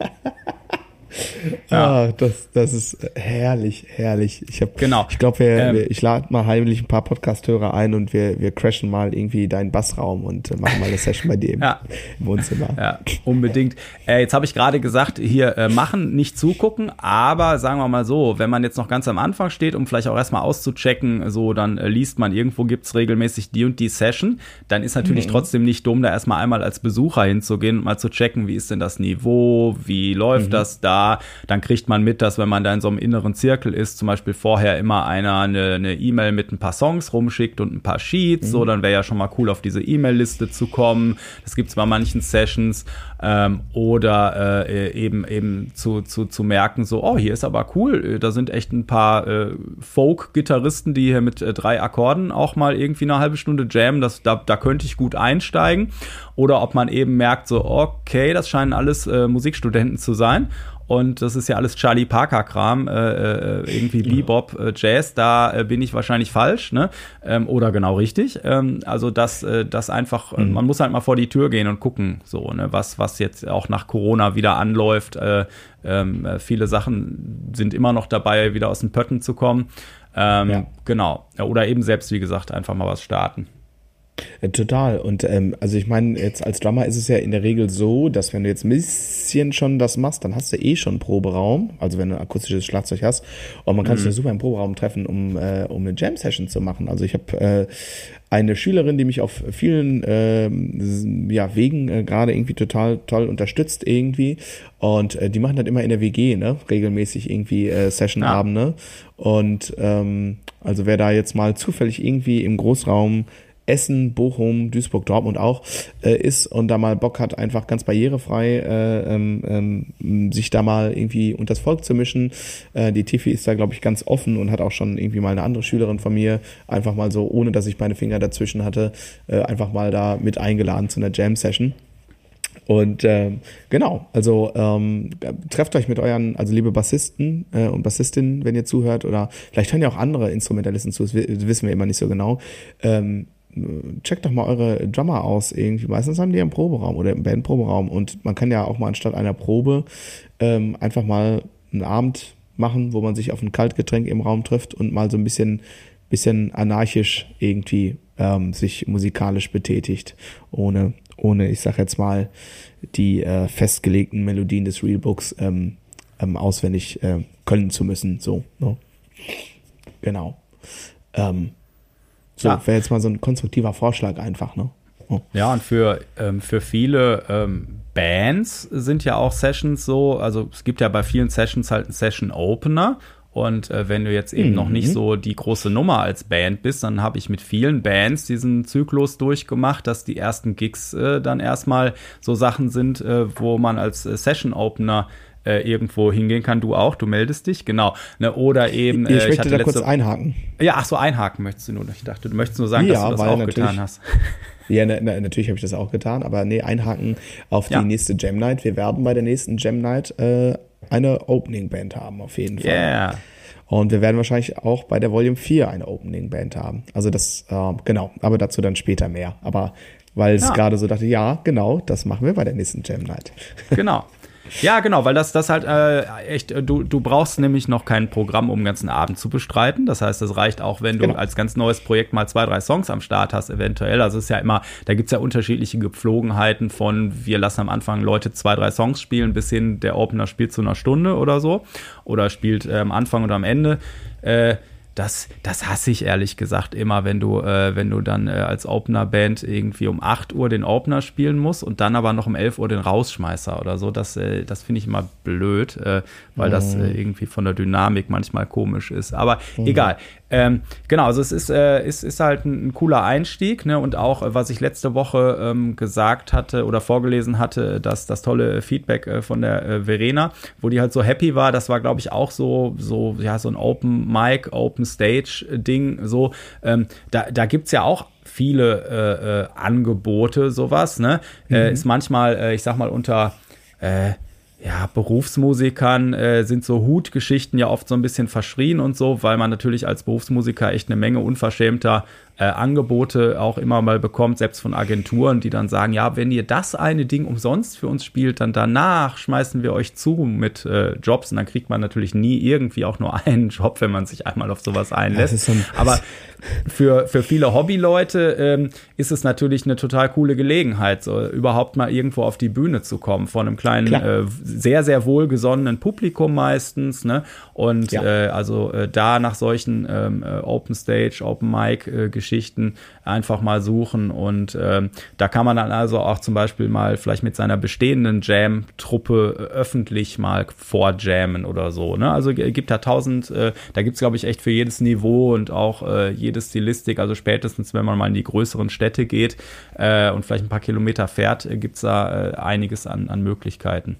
Ja. Ah, das, das ist herrlich, herrlich. Ich hab, genau. Ich glaube, ähm, ich lade mal heimlich ein paar Podcast-Hörer ein und wir, wir crashen mal irgendwie deinen Bassraum und äh, machen mal eine Session bei dir im, ja. im Wohnzimmer. Ja, unbedingt. Äh, jetzt habe ich gerade gesagt, hier äh, machen, nicht zugucken, aber sagen wir mal so, wenn man jetzt noch ganz am Anfang steht, um vielleicht auch erstmal auszuchecken, so dann äh, liest man, irgendwo gibt's regelmäßig die und die Session, dann ist natürlich mhm. trotzdem nicht dumm, da erstmal einmal als Besucher hinzugehen und mal zu checken, wie ist denn das Niveau, wie läuft mhm. das da. Dann kriegt man mit, dass wenn man da in so einem inneren Zirkel ist, zum Beispiel vorher immer einer eine, eine E-Mail mit ein paar Songs rumschickt und ein paar Sheets, mhm. so, dann wäre ja schon mal cool, auf diese E-Mail-Liste zu kommen. Das gibt's bei manchen Sessions. Ähm, oder äh, eben eben zu, zu, zu merken, so, oh, hier ist aber cool, da sind echt ein paar äh, Folk-Gitarristen, die hier mit äh, drei Akkorden auch mal irgendwie eine halbe Stunde jammen, das, da, da könnte ich gut einsteigen. Oder ob man eben merkt, so, okay, das scheinen alles äh, Musikstudenten zu sein. Und das ist ja alles Charlie Parker-Kram, äh, irgendwie Bebop, äh, Jazz, da äh, bin ich wahrscheinlich falsch, ne? Ähm, oder genau richtig. Ähm, also das, äh, das einfach, mhm. man muss halt mal vor die Tür gehen und gucken, so, ne, was, was jetzt auch nach Corona wieder anläuft. Äh, ähm, viele Sachen sind immer noch dabei, wieder aus den Pötten zu kommen. Ähm, ja. Genau. Oder eben selbst, wie gesagt, einfach mal was starten. Total. Und ähm, also ich meine, jetzt als Drummer ist es ja in der Regel so, dass wenn du jetzt ein bisschen schon das machst, dann hast du eh schon einen Proberaum, also wenn du ein akustisches Schlagzeug hast, und man kann sich mhm. super im Proberaum treffen, um äh, um eine Jam-Session zu machen. Also ich habe äh, eine Schülerin, die mich auf vielen äh, ja, Wegen äh, gerade irgendwie total toll unterstützt irgendwie, und äh, die machen das immer in der W G, ne, regelmäßig irgendwie äh, Session-Abende. Ja. Und ähm, also wer da jetzt mal zufällig irgendwie im Großraum Essen, Bochum, Duisburg, Dortmund auch äh, ist und da mal Bock hat, einfach ganz barrierefrei äh, ähm, ähm, sich da mal irgendwie unter das Volk zu mischen. Äh, die Tiffy ist da, glaube ich, ganz offen und hat auch schon irgendwie mal eine andere Schülerin von mir einfach mal so, ohne dass ich meine Finger dazwischen hatte, äh, einfach mal da mit eingeladen zu einer Jam-Session. Und ähm, genau, also ähm, trefft euch mit euren, also liebe Bassisten äh, und Bassistinnen, wenn ihr zuhört, oder vielleicht hören ja auch andere Instrumentalisten zu, das wissen wir immer nicht so genau. Ähm, checkt doch mal eure Drummer aus irgendwie. Meistens haben die einen Proberaum oder einen Bandproberaum, und man kann ja auch mal anstatt einer Probe ähm, einfach mal einen Abend machen, wo man sich auf ein Kaltgetränk im Raum trifft und mal so ein bisschen bisschen anarchisch irgendwie ähm, sich musikalisch betätigt, ohne, ohne ich sag jetzt mal, die äh, festgelegten Melodien des Realbooks ähm, ähm, auswendig äh, können zu müssen. So, ne? Genau. Ähm, So, ja. Wäre jetzt mal so ein konstruktiver Vorschlag einfach, ne? Oh. Ja, und für, ähm, für viele ähm, Bands sind ja auch Sessions so, also es gibt ja bei vielen Sessions halt einen Session-Opener, und äh, wenn du jetzt eben mhm. noch nicht so die große Nummer als Band bist, dann habe ich mit vielen Bands diesen Zyklus durchgemacht, dass die ersten Gigs äh, dann erstmal so Sachen sind, äh, wo man als äh, Session-Opener Äh, irgendwo hingehen kann. Du auch, du meldest dich, genau. Ne, oder eben, äh, ich möchte ich hatte da letzte, kurz einhaken. Ja, ach so, einhaken möchtest du nur. Ich dachte, du möchtest nur sagen, ja, dass du das auch getan hast. Ja, na, na, natürlich habe ich das auch getan, aber nee, einhaken auf die ja. nächste Jam Night. Wir werden bei der nächsten Jam Night äh, eine Opening Band haben, auf jeden Fall. Yeah. Und wir werden wahrscheinlich auch bei der Volume vier eine Opening Band haben. Also das, äh, genau, aber dazu dann später mehr. Aber weil es ja. gerade so dachte, ja, genau, das machen wir bei der nächsten Jam Night. Genau. Ja, genau, weil das, das halt äh, echt, du, du brauchst nämlich noch kein Programm, um den ganzen Abend zu bestreiten. Das heißt, es reicht auch, wenn du genau. als ganz neues Projekt mal zwei, drei Songs am Start hast, eventuell. Also es ist ja immer, da gibt's ja unterschiedliche Gepflogenheiten von, wir lassen am Anfang Leute zwei, drei Songs spielen, bis hin, der Opener spielt zu einer Stunde oder so. Oder spielt äh, am Anfang oder am Ende. Äh, Das, das hasse ich ehrlich gesagt immer, wenn du, äh, wenn du dann äh, als Opener-Band irgendwie um acht Uhr den Opener spielen musst und dann aber noch um elf Uhr den Rausschmeißer oder so. Das, äh, das finde ich immer blöd, äh, weil mhm. das äh, irgendwie von der Dynamik manchmal komisch ist. Aber mhm. egal. Ähm, genau, also es ist, äh, ist, ist halt ein, ein cooler Einstieg, ne? Und auch, äh, was ich letzte Woche ähm, gesagt hatte oder vorgelesen hatte, dass das tolle Feedback äh, von der äh, Verena, wo die halt so happy war, das war, glaube ich, auch so, so, ja, so ein Open Mic, Open Stage Ding, so, ähm, da, da gibt's ja auch viele äh, äh, Angebote, sowas, ne? Mhm. Äh, ist manchmal, äh, ich sag mal, unter äh, ja, Berufsmusikern äh, sind so Hutgeschichten ja oft so ein bisschen verschrien und so, weil man natürlich als Berufsmusiker echt eine Menge unverschämter äh, Angebote auch immer mal bekommt, selbst von Agenturen, die dann sagen, ja, wenn ihr das eine Ding umsonst für uns spielt, dann danach schmeißen wir euch zu mit äh, Jobs und dann kriegt man natürlich nie irgendwie auch nur einen Job, wenn man sich einmal auf sowas einlässt. So aber für, für viele Hobbyleute ähm, ist es natürlich eine total coole Gelegenheit, so überhaupt mal irgendwo auf die Bühne zu kommen, von einem kleinen, äh, sehr, sehr wohlgesonnenen Publikum meistens, ne? Und ja. äh, also äh, da nach solchen ähm, Open Stage, Open Mic äh, Geschichten einfach mal suchen und ähm, da kann man dann also auch zum Beispiel mal vielleicht mit seiner bestehenden Jam-Truppe äh, öffentlich mal vorjammen oder so, ne? Also äh, gibt da tausend, äh, da gibt's glaube ich echt für jedes Niveau und auch äh, jede Stilistik, also spätestens wenn man mal in die größeren Städte geht äh, und vielleicht ein paar Kilometer fährt, äh, gibt's da äh, einiges an, an Möglichkeiten.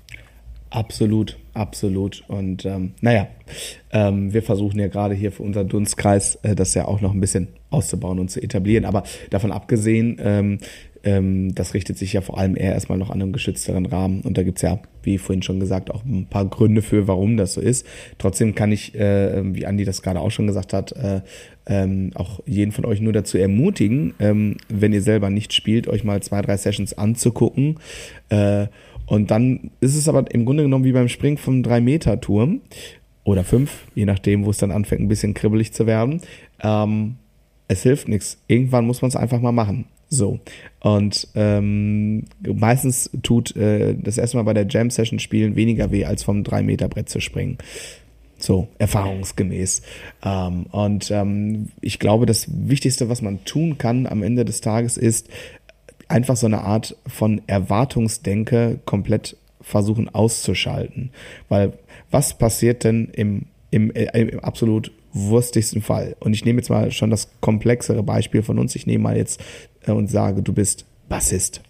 Absolut, absolut. Und ähm, naja, ähm, wir versuchen ja gerade hier für unseren Dunstkreis äh, das ja auch noch ein bisschen auszubauen und zu etablieren. Aber davon abgesehen, ähm, ähm, das richtet sich ja vor allem eher erstmal noch an einen geschützteren Rahmen. Und da gibt's ja, wie vorhin schon gesagt, auch ein paar Gründe für, warum das so ist. Trotzdem kann ich, äh, wie Andi das gerade auch schon gesagt hat, äh, ähm, auch jeden von euch nur dazu ermutigen, ähm, wenn ihr selber nicht spielt, euch mal zwei, drei Sessions anzugucken. Äh, Und dann ist es aber im Grunde genommen wie beim Springen vom drei Meter Turm oder fünf, je nachdem, wo es dann anfängt, ein bisschen kribbelig zu werden. Ähm, es hilft nichts. Irgendwann muss man es einfach mal machen. So. Und ähm, meistens tut äh, das erste Mal bei der Jam-Session spielen weniger weh, als vom drei Meter Brett zu springen. So, erfahrungsgemäß. Ähm, und ähm, ich glaube, das Wichtigste, was man tun kann am Ende des Tages, ist, einfach so eine Art von Erwartungsdenke komplett versuchen auszuschalten. Weil was passiert denn im, im, im absolut wurstigsten Fall? Und ich nehme jetzt mal schon das komplexere Beispiel von uns. Ich nehme mal jetzt äh, und sage, du bist Bassist.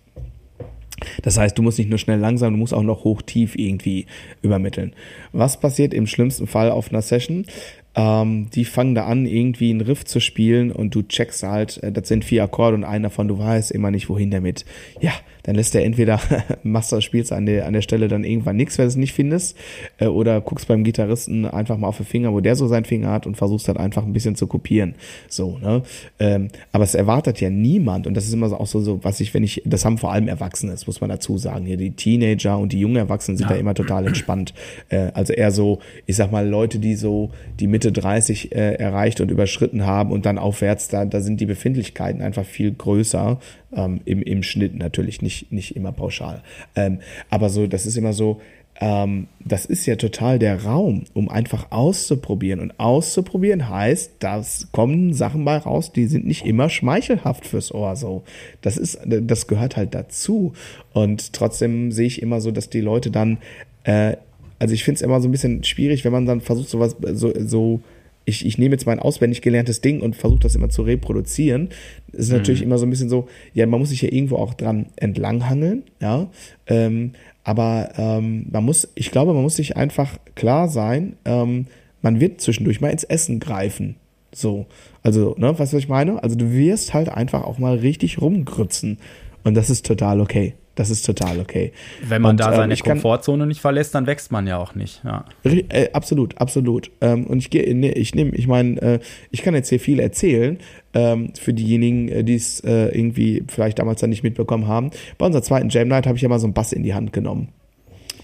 Das heißt, du musst nicht nur schnell langsam, du musst auch noch hoch tief irgendwie übermitteln. Was passiert im schlimmsten Fall auf einer Session? Ähm, die fangen da an, irgendwie einen Riff zu spielen und du checkst halt, äh, das sind vier Akkorde und einer davon, du weißt immer nicht, wohin damit. Ja, dann lässt er entweder, machst du, spielst an der, an der Stelle dann irgendwann nichts, wenn du es nicht findest, äh, oder guckst beim Gitarristen einfach mal auf den Finger, wo der so seinen Finger hat und versuchst halt einfach ein bisschen zu kopieren. So, ne? Ähm, aber es erwartet ja niemand und das ist immer so auch so, so, was ich, wenn ich, das haben vor allem Erwachsene, das muss man dazu sagen, hier die Teenager und die jungen Erwachsenen sind ja da immer total entspannt. Äh, also eher so, ich sag mal, Leute, die so die Mitte dreißig äh, erreicht und überschritten haben und dann aufwärts, da, da sind die Befindlichkeiten einfach viel größer, ähm, im, im Schnitt natürlich, nicht, nicht immer pauschal. Ähm, aber so, das ist immer so, ähm, das ist ja total der Raum, um einfach auszuprobieren. Und auszuprobieren heißt, dass kommen Sachen bei raus, die sind nicht immer schmeichelhaft fürs Ohr. So, das ist, das gehört halt dazu. Und trotzdem sehe ich immer so, dass die Leute dann, äh, also ich finde es immer so ein bisschen schwierig, wenn man dann versucht, sowas, so, so ich, ich nehme jetzt mein auswendig gelerntes Ding und versuche das immer zu reproduzieren. Das ist mhm. natürlich immer so ein bisschen so, ja, man muss sich ja irgendwo auch dran entlanghangeln, ja, ähm, aber ähm, man muss, ich glaube, man muss sich einfach klar sein, ähm, man wird zwischendurch mal ins Essen greifen, so, also, ne, weißt du, was ich meine? Also du wirst halt einfach auch mal richtig rumgrützen und das ist total okay. Das ist total okay. Wenn man und, da seine ähm, Komfortzone kann, nicht verlässt, dann wächst man ja auch nicht. Ja. Äh, absolut, absolut. Ähm, und ich gehe, ne, ich nehme, ich meine, äh, ich kann jetzt hier viel erzählen ähm, für diejenigen, die es äh, irgendwie vielleicht damals dann nicht mitbekommen haben. Bei unserer zweiten Jam Night habe ich ja mal so einen Bass in die Hand genommen.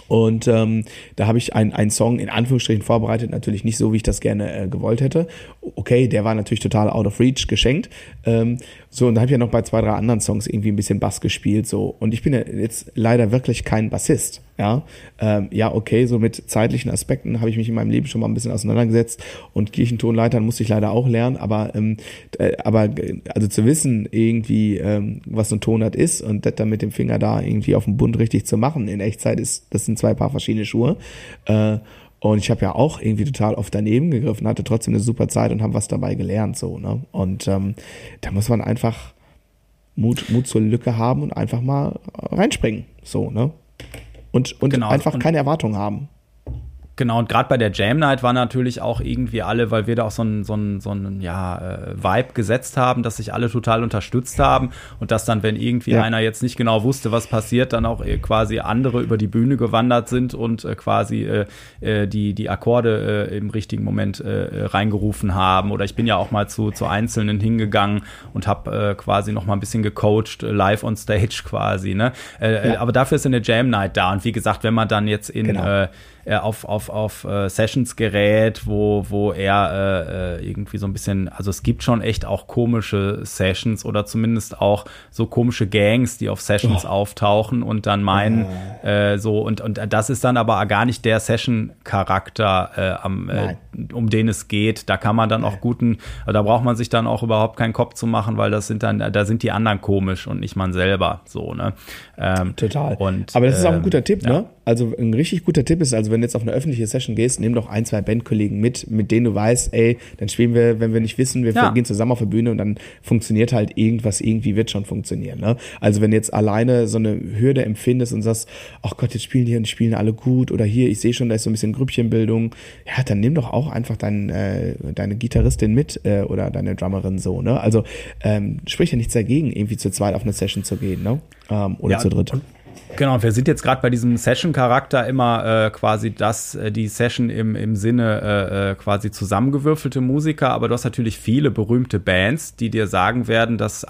Und ähm, da habe ich einen einen Song in Anführungsstrichen vorbereitet, natürlich nicht so, wie ich das gerne äh, gewollt hätte. Okay, der war natürlich total out of reach, geschenkt. Ähm, so, und da habe ich ja noch bei zwei, drei anderen Songs irgendwie ein bisschen Bass gespielt. So. Und ich bin ja jetzt leider wirklich kein Bassist. Ja, ähm, ja, okay, so mit zeitlichen Aspekten habe ich mich in meinem Leben schon mal ein bisschen auseinandergesetzt und Kirchentonleitern musste ich leider auch lernen, aber ähm, äh, aber also zu wissen irgendwie, ähm, was so ein Tonart ist und das dann mit dem Finger da irgendwie auf dem Bund richtig zu machen in Echtzeit ist, das sind zwei Paar verschiedene Schuhe. Äh, und ich habe ja auch irgendwie total oft daneben gegriffen, hatte trotzdem eine super Zeit und habe was dabei gelernt, so, ne? Und ähm, da muss man einfach Mut, Mut zur Lücke haben und einfach mal reinspringen, so, ne? Und, und genau, einfach und keine Erwartung haben. Genau, und gerade bei der Jam Night war natürlich auch irgendwie alle, weil wir da auch so einen so einen, so einen, ja, äh, Vibe gesetzt haben, dass sich alle total unterstützt haben und dass dann, wenn irgendwie ja. einer jetzt nicht genau wusste, was passiert, dann auch äh, quasi andere über die Bühne gewandert sind und äh, quasi äh, die, die Akkorde äh, im richtigen Moment äh, reingerufen haben. Oder ich bin ja auch mal zu, zu Einzelnen hingegangen und habe äh, quasi noch mal ein bisschen gecoacht, äh, live on stage quasi, ne? Äh, ja. Aber dafür ist eine Jam Night da. Und wie gesagt, wenn man dann jetzt in genau. äh, auf auf auf äh, Sessions gerät, wo wo er äh, irgendwie so ein bisschen, also es gibt schon echt auch komische Sessions oder zumindest auch so komische Gangs, die auf Sessions oh. auftauchen und dann meinen oh. äh, so und und das ist dann aber gar nicht der Session-Charakter, äh, am, äh, um den es geht. Da kann man dann Nein. auch guten, da braucht man sich dann auch überhaupt keinen Kopf zu machen, weil das sind dann, da sind die anderen komisch und nicht man selber, so, ne? Ähm, Total. Und, aber das ist auch ein guter ähm, Tipp, ja. ne? Also ein richtig guter Tipp ist, also wenn du jetzt auf eine öffentliche Session gehst, nimm doch ein, zwei Bandkollegen mit, mit denen du weißt, ey, dann spielen wir, wenn wir nicht wissen, wir ja. gehen zusammen auf die Bühne und dann funktioniert halt irgendwas, irgendwie wird schon funktionieren, ne? Also wenn du jetzt alleine so eine Hürde empfindest und sagst, ach Gott, jetzt spielen die und die spielen alle gut oder hier, ich sehe schon, da ist so ein bisschen Grüppchenbildung, ja, dann nimm doch auch einfach dein, äh, deine Gitarristin mit äh, oder deine Drummerin so, ne? Also ähm, spricht ja nichts dagegen, irgendwie zu zweit auf eine Session zu gehen, ne? Ähm, oder ja, zu dritt. Genau, wir sind jetzt gerade bei diesem Session-Charakter immer äh, quasi das, äh, die Session im, im Sinne äh, quasi zusammengewürfelte Musiker, aber du hast natürlich viele berühmte Bands, die dir sagen werden, dass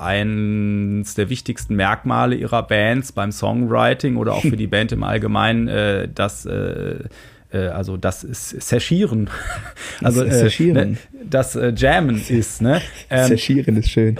eins der wichtigsten Merkmale ihrer Bands beim Songwriting oder auch für die Band im Allgemeinen äh, das äh, also das ist Seschieren. Also äh, Seschieren. Ne, das äh, Jammen ist, ne? Ähm, Seschieren ist schön.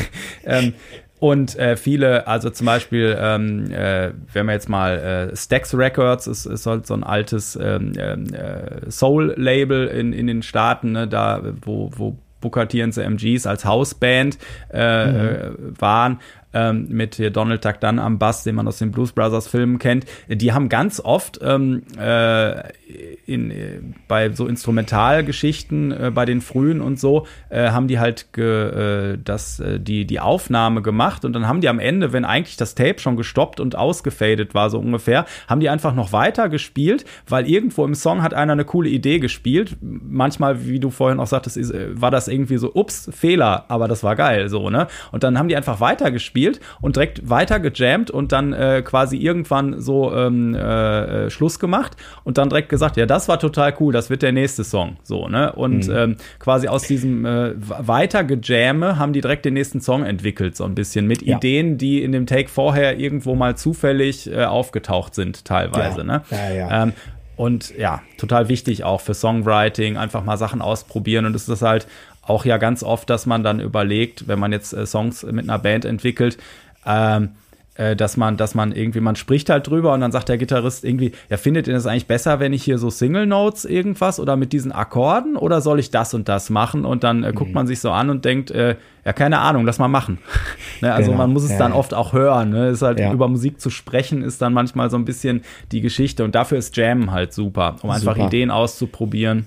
ähm, Und äh, viele, also zum Beispiel, ähm, äh, wenn wir jetzt mal äh, Stax Records, ist, ist halt so ein altes ähm, äh, Soul-Label in, in den Staaten, ne, da wo, wo Booker T and the M Gs als Hausband äh, mhm. waren, ähm, mit hier Donald Duck Dunn am Bass, den man aus den Blues Brothers Filmen kennt. Die haben ganz oft ähm, äh, in, bei so Instrumentalgeschichten, äh, bei den frühen und so, äh, haben die halt ge, äh, das, äh, die, die Aufnahme gemacht und dann haben die am Ende, wenn eigentlich das Tape schon gestoppt und ausgefadet war, so ungefähr, haben die einfach noch weiter gespielt, weil irgendwo im Song hat einer eine coole Idee gespielt. Manchmal, wie du vorhin auch sagtest, ist, war das irgendwie so, ups, Fehler, aber das war geil, so, ne? Und dann haben die einfach weiter gespielt und direkt weiter gejammt und dann äh, quasi irgendwann so ähm, äh, Schluss gemacht und dann direkt gesagt, ja, das war total cool, das wird der nächste Song, so, ne? Und mhm. ähm, quasi aus diesem äh, weiter gejamme haben die direkt den nächsten Song entwickelt, so ein bisschen mit ja. Ideen, die in dem Take vorher irgendwo mal zufällig äh, aufgetaucht sind, teilweise, ja. ne? Ja, ja. Ähm, und ja, total wichtig auch für Songwriting, einfach mal Sachen ausprobieren und es ist halt auch ja ganz oft, dass man dann überlegt, wenn man jetzt äh, Songs mit einer Band entwickelt, ähm, äh, dass man, dass man irgendwie, man spricht halt drüber und dann sagt der Gitarrist irgendwie, ja, findet ihr das eigentlich besser, wenn ich hier so Single Notes irgendwas oder mit diesen Akkorden oder soll ich das und das machen? Und dann äh, mhm. guckt man sich so an und denkt, äh, ja, keine Ahnung, lass mal machen. Ne, also genau. man muss es ja, dann ja. oft auch hören. Ne? Ist halt, ja. über Musik zu sprechen ist dann manchmal so ein bisschen die Geschichte und dafür ist Jam halt super, um einfach super. Ideen auszuprobieren.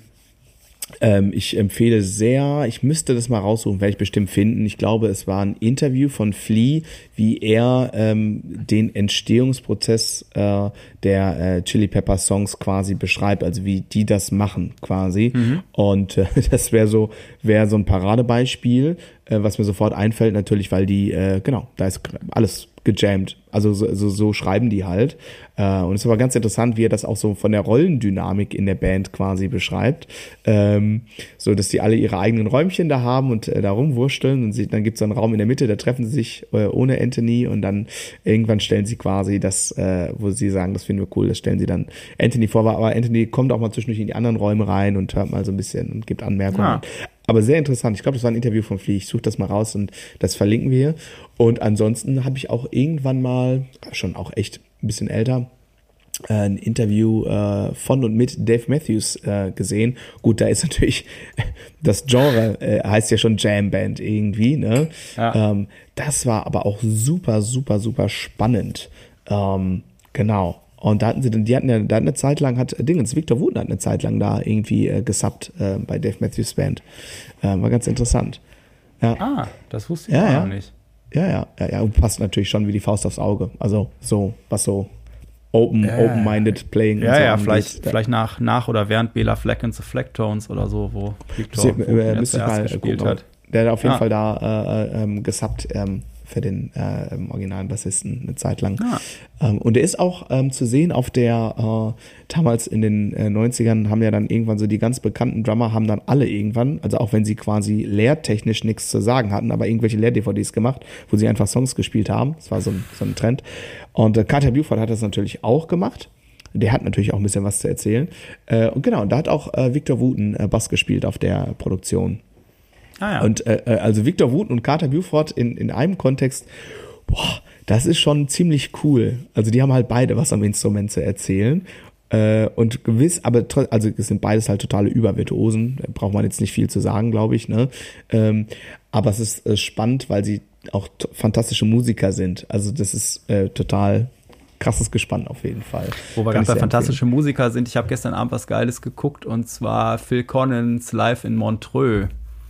Ähm, ich empfehle sehr, ich müsste das mal raussuchen, werde ich bestimmt finden. Ich glaube, es war ein Interview von Flea, wie er ähm, den Entstehungsprozess äh, der äh, Chili Pepper Songs quasi beschreibt, also wie die das machen quasi. Mhm. Und äh, das wäre so, wäre so ein Paradebeispiel, äh, was mir sofort einfällt, natürlich, weil die, äh, genau, da ist alles gejammt. Also so, so, so schreiben die halt. Äh, und es ist aber ganz interessant, wie er das auch so von der Rollendynamik in der Band quasi beschreibt. Ähm, so, dass die alle ihre eigenen Räumchen da haben und äh, da rumwursteln. Und sie, dann gibt es so einen Raum in der Mitte, da treffen sie sich äh, ohne Anthony und dann irgendwann stellen sie quasi das, äh, wo sie sagen, das finden wir cool, das stellen sie dann Anthony vor. Aber Anthony kommt auch mal zwischendurch in die anderen Räume rein und hört mal so ein bisschen und gibt Anmerkungen. Ja. Aber sehr interessant. Ich glaube, das war ein Interview von Flea. Ich suche das mal raus und das verlinken wir. Und ansonsten habe ich auch irgendwann mal, schon auch echt ein bisschen älter, äh, ein Interview äh, von und mit Dave Matthews äh, gesehen. Gut, da ist natürlich das Genre, äh, heißt ja schon Jam-Band irgendwie, ne? Ja. Ähm, das war aber auch super, super, super spannend. Ähm, genau. Und da hatten sie dann, die hatten ja, da eine Zeit lang hat Dingens, Victor Wooten hat eine Zeit lang da irgendwie äh, gesubbt äh, bei Dave Matthews Band. Äh, war ganz interessant. Ja. Ah, das wusste ich ja, auch ja. noch nicht. Ja, ja, ja, ja, und passt natürlich schon wie die Faust aufs Auge. Also so, was so open, ja, open-minded Playing ja, und so. Ja, vielleicht, vielleicht nach, nach oder während Bela Fleck and the Flecktones oder so, wo Victor Wooten äh, jetzt mal gespielt gucken, hat. Der hat auf jeden ah. Fall da äh, ähm, gesubbt, ähm, für den äh, originalen Bassisten eine Zeit lang. Ah. Ähm, und er ist auch ähm, zu sehen auf der, äh, damals in den äh, neunzigern haben ja dann irgendwann so die ganz bekannten Drummer haben dann alle irgendwann, also auch wenn sie quasi lehrtechnisch nichts zu sagen hatten, aber irgendwelche Lehr-D V Ds gemacht, wo sie einfach Songs gespielt haben. Das war so ein, so ein Trend. Und äh, Carter Buford hat das natürlich auch gemacht. Der hat natürlich auch ein bisschen was zu erzählen. Äh, und genau, da hat auch äh, Victor Wooten äh, Bass gespielt auf der Produktion. Ah, ja. Und äh, also Victor Wooten und Carter Buford in, in einem Kontext, boah, das ist schon ziemlich cool. Also die haben halt beide was am Instrument zu erzählen. Äh, und gewiss, aber also es sind beides halt totale Übervirtuosen. Da braucht man jetzt nicht viel zu sagen, glaube ich. Ne? Ähm, aber es ist äh, spannend, weil sie auch t- fantastische Musiker sind. Also das ist äh, total krasses Gespann auf jeden Fall. Wo wir gerade bei fantastische Musiker sind, ich habe gestern Abend was Geiles geguckt und zwar Phil Collins live in Montreux.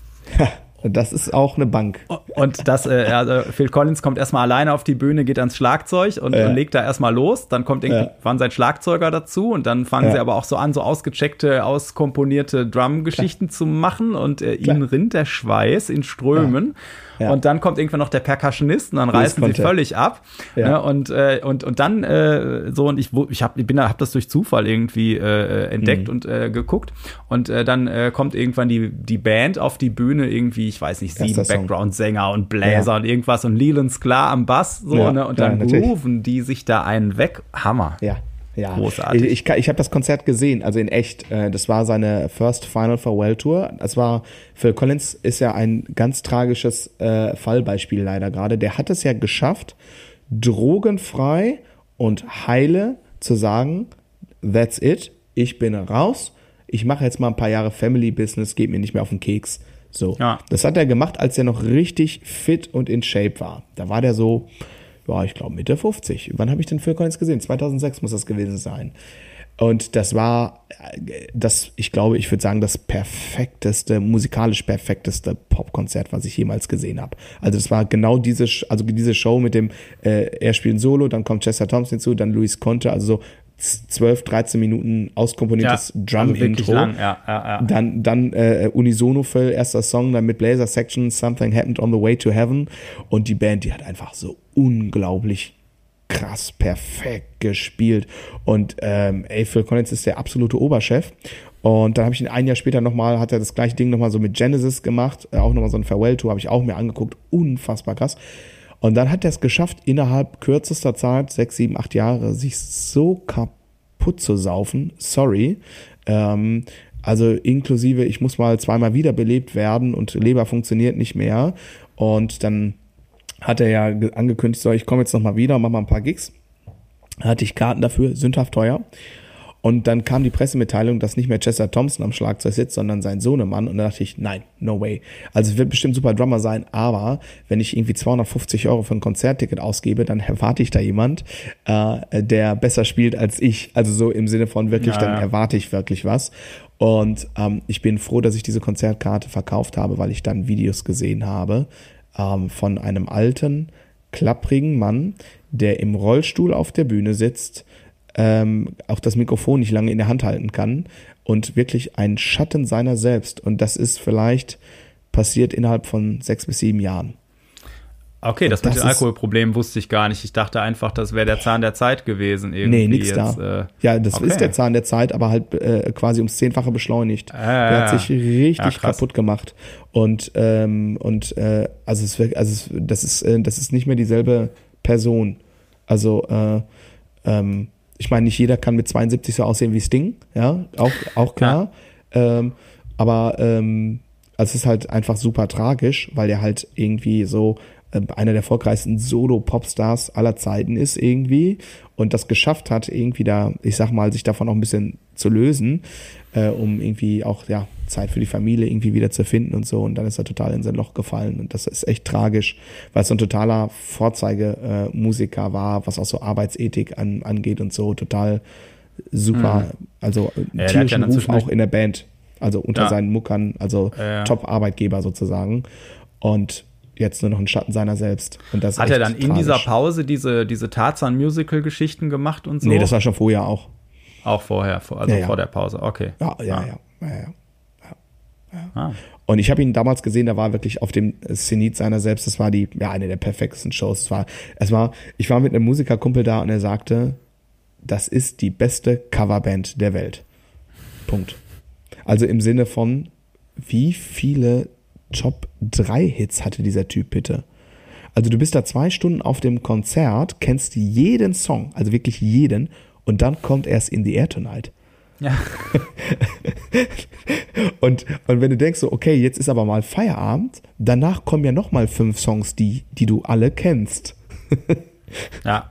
Das ist auch eine Bank. Und das, äh, also Phil Collins kommt erstmal alleine auf die Bühne, geht ans Schlagzeug und, ja. und legt da erstmal los. Dann kommt irgendwann ja. sein Schlagzeuger dazu und dann fangen ja. sie aber auch so an, so ausgecheckte, auskomponierte Drum-Geschichten zu machen und äh, ihnen rinnt der Schweiß in Strömen. Ja. Ja. Und dann kommt irgendwann noch der Percussionist und dann reißen sie völlig ab. Ja. Ne, und, äh, und, und dann äh, so, und ich, ich habe ich bin da, hab das durch Zufall irgendwie äh, entdeckt mhm. und äh, geguckt. Und äh, dann äh, kommt irgendwann die, die Band auf die Bühne, irgendwie, ich weiß nicht, sieben Background-Sänger und Bläser ja. und irgendwas und Leland Sklar am Bass. So, ja, ne, und dann ja, grooven die sich da einen weg. Hammer. Ja. Ja, großartig. Ich, ich, ich habe das Konzert gesehen, also in echt. Das war seine First Final Farewell Tour. Das war, Phil Collins ist ja ein ganz tragisches äh, Fallbeispiel leider gerade. Der hat es ja geschafft, drogenfrei und heile zu sagen, that's it, ich bin raus, ich mache jetzt mal ein paar Jahre Family Business, geht mir nicht mehr auf den Keks. So, ja. Das hat er gemacht, als er noch richtig fit und in Shape war. Da war der so, ja, ich glaube Mitte fünfzig. Wann habe ich denn Phil Collins gesehen? zweitausendsechs muss das gewesen sein. Und das war, das, ich glaube, ich würde sagen, das perfekteste, musikalisch perfekteste Popkonzert, was ich jemals gesehen habe. Also das war genau diese, also diese Show mit dem, äh, er spielt ein Solo, dann kommt Chester Thompson hinzu, dann Luis Conte, also so zwölf, dreizehn Minuten auskomponiertes ja, Drum-Intro. Also ja, ja, ja. Dann, dann äh, Unisono Phil, erster Song, dann mit Blazer Section, Something Happened on the Way to Heaven. Und die Band, die hat einfach so unglaublich krass, perfekt gespielt. Und ähm, ey, Phil Collins ist der absolute Oberchef. Und dann habe ich ihn ein Jahr später nochmal, hat er das gleiche Ding nochmal so mit Genesis gemacht, äh, auch nochmal so ein Farewell-Tour, habe ich auch mir angeguckt. Unfassbar krass. Und dann hat er es geschafft, innerhalb kürzester Zeit, sechs, sieben, acht Jahre, sich so kaputt zu saufen. Sorry. Ähm, also inklusive, ich muss mal zweimal wiederbelebt werden und Leber funktioniert nicht mehr. Und dann hat er ja angekündigt, so, ich komme jetzt nochmal wieder und mach mal ein paar Gigs. Da hatte ich Karten dafür, sündhaft teuer. Und dann kam die Pressemitteilung, dass nicht mehr Chester Thompson am Schlagzeug sitzt, sondern sein Sohnemann. Und da dachte ich, nein, no way. Also es wird bestimmt super Drummer sein, aber wenn ich irgendwie zweihundertfünfzig Euro für ein Konzertticket ausgebe, dann erwarte ich da jemand, äh, der besser spielt als ich. Also so im Sinne von wirklich, ja, dann ja. erwarte ich wirklich was. Und ähm, ich bin froh, dass ich diese Konzertkarte verkauft habe, weil ich dann Videos gesehen habe ähm, von einem alten, klapprigen Mann, der im Rollstuhl auf der Bühne sitzt, Ähm, auch das Mikrofon nicht lange in der Hand halten kann und wirklich ein Schatten seiner selbst. Und das ist vielleicht passiert innerhalb von sechs bis sieben Jahren. Okay, das, das mit den Alkoholproblemen wusste ich gar nicht. Ich dachte einfach, das wäre der Zahn der Zeit gewesen. Irgendwie nee, nix jetzt, da. Äh, ja, das okay. ist der Zahn der Zeit, aber halt äh, quasi ums Zehnfache beschleunigt. Äh, der hat sich richtig ja, kaputt gemacht. Und, ähm, und äh, also, es, also es, das, ist, äh, das ist nicht mehr dieselbe Person. Also, äh, ähm, ich meine, nicht jeder kann mit zweiundsiebzig so aussehen wie Sting, ja, auch, auch klar. Ja. Ähm, aber ähm, also es ist halt einfach super tragisch, weil der halt irgendwie so einer der erfolgreichsten Solo-Popstars aller Zeiten ist irgendwie und das geschafft hat, irgendwie da, ich sag mal, sich davon auch ein bisschen zu lösen, äh, um irgendwie auch, ja, Zeit für die Familie irgendwie wieder zu finden und so und dann ist er total in sein Loch gefallen und das ist echt tragisch, weil es so ein totaler Vorzeigemusiker äh, war, was auch so Arbeitsethik an, angeht und so, total super, mhm. also ja, tierischen Ruf auch in der Band, also unter ja. seinen Muckern, also ja. Top-Arbeitgeber sozusagen und jetzt nur noch ein Schatten seiner selbst. Und das Hat ist er dann tragisch. in dieser Pause diese, diese Tarzan-Musical-Geschichten gemacht und so? Nee, das war schon vorher auch. Auch vorher, also ja, ja. vor der Pause, okay. Ja, ja, ah. ja. ja, ja, ja, ja. Ah. Und ich habe ihn damals gesehen, da war wirklich auf dem Zenit seiner selbst, das war die, ja, eine der perfektesten Shows. Es war, es war, ich war mit einem Musikerkumpel da und er sagte, das ist die beste Coverband der Welt. Punkt. Also im Sinne von, wie viele Top drei Hits hatte dieser Typ bitte. Also du bist da zwei Stunden auf dem Konzert, kennst jeden Song, also wirklich jeden, und dann kommt erst In the Air Tonight. Ja. und, und wenn du denkst so, okay, jetzt ist aber mal Feierabend, danach kommen ja nochmal fünf Songs, die, die du alle kennst. ja.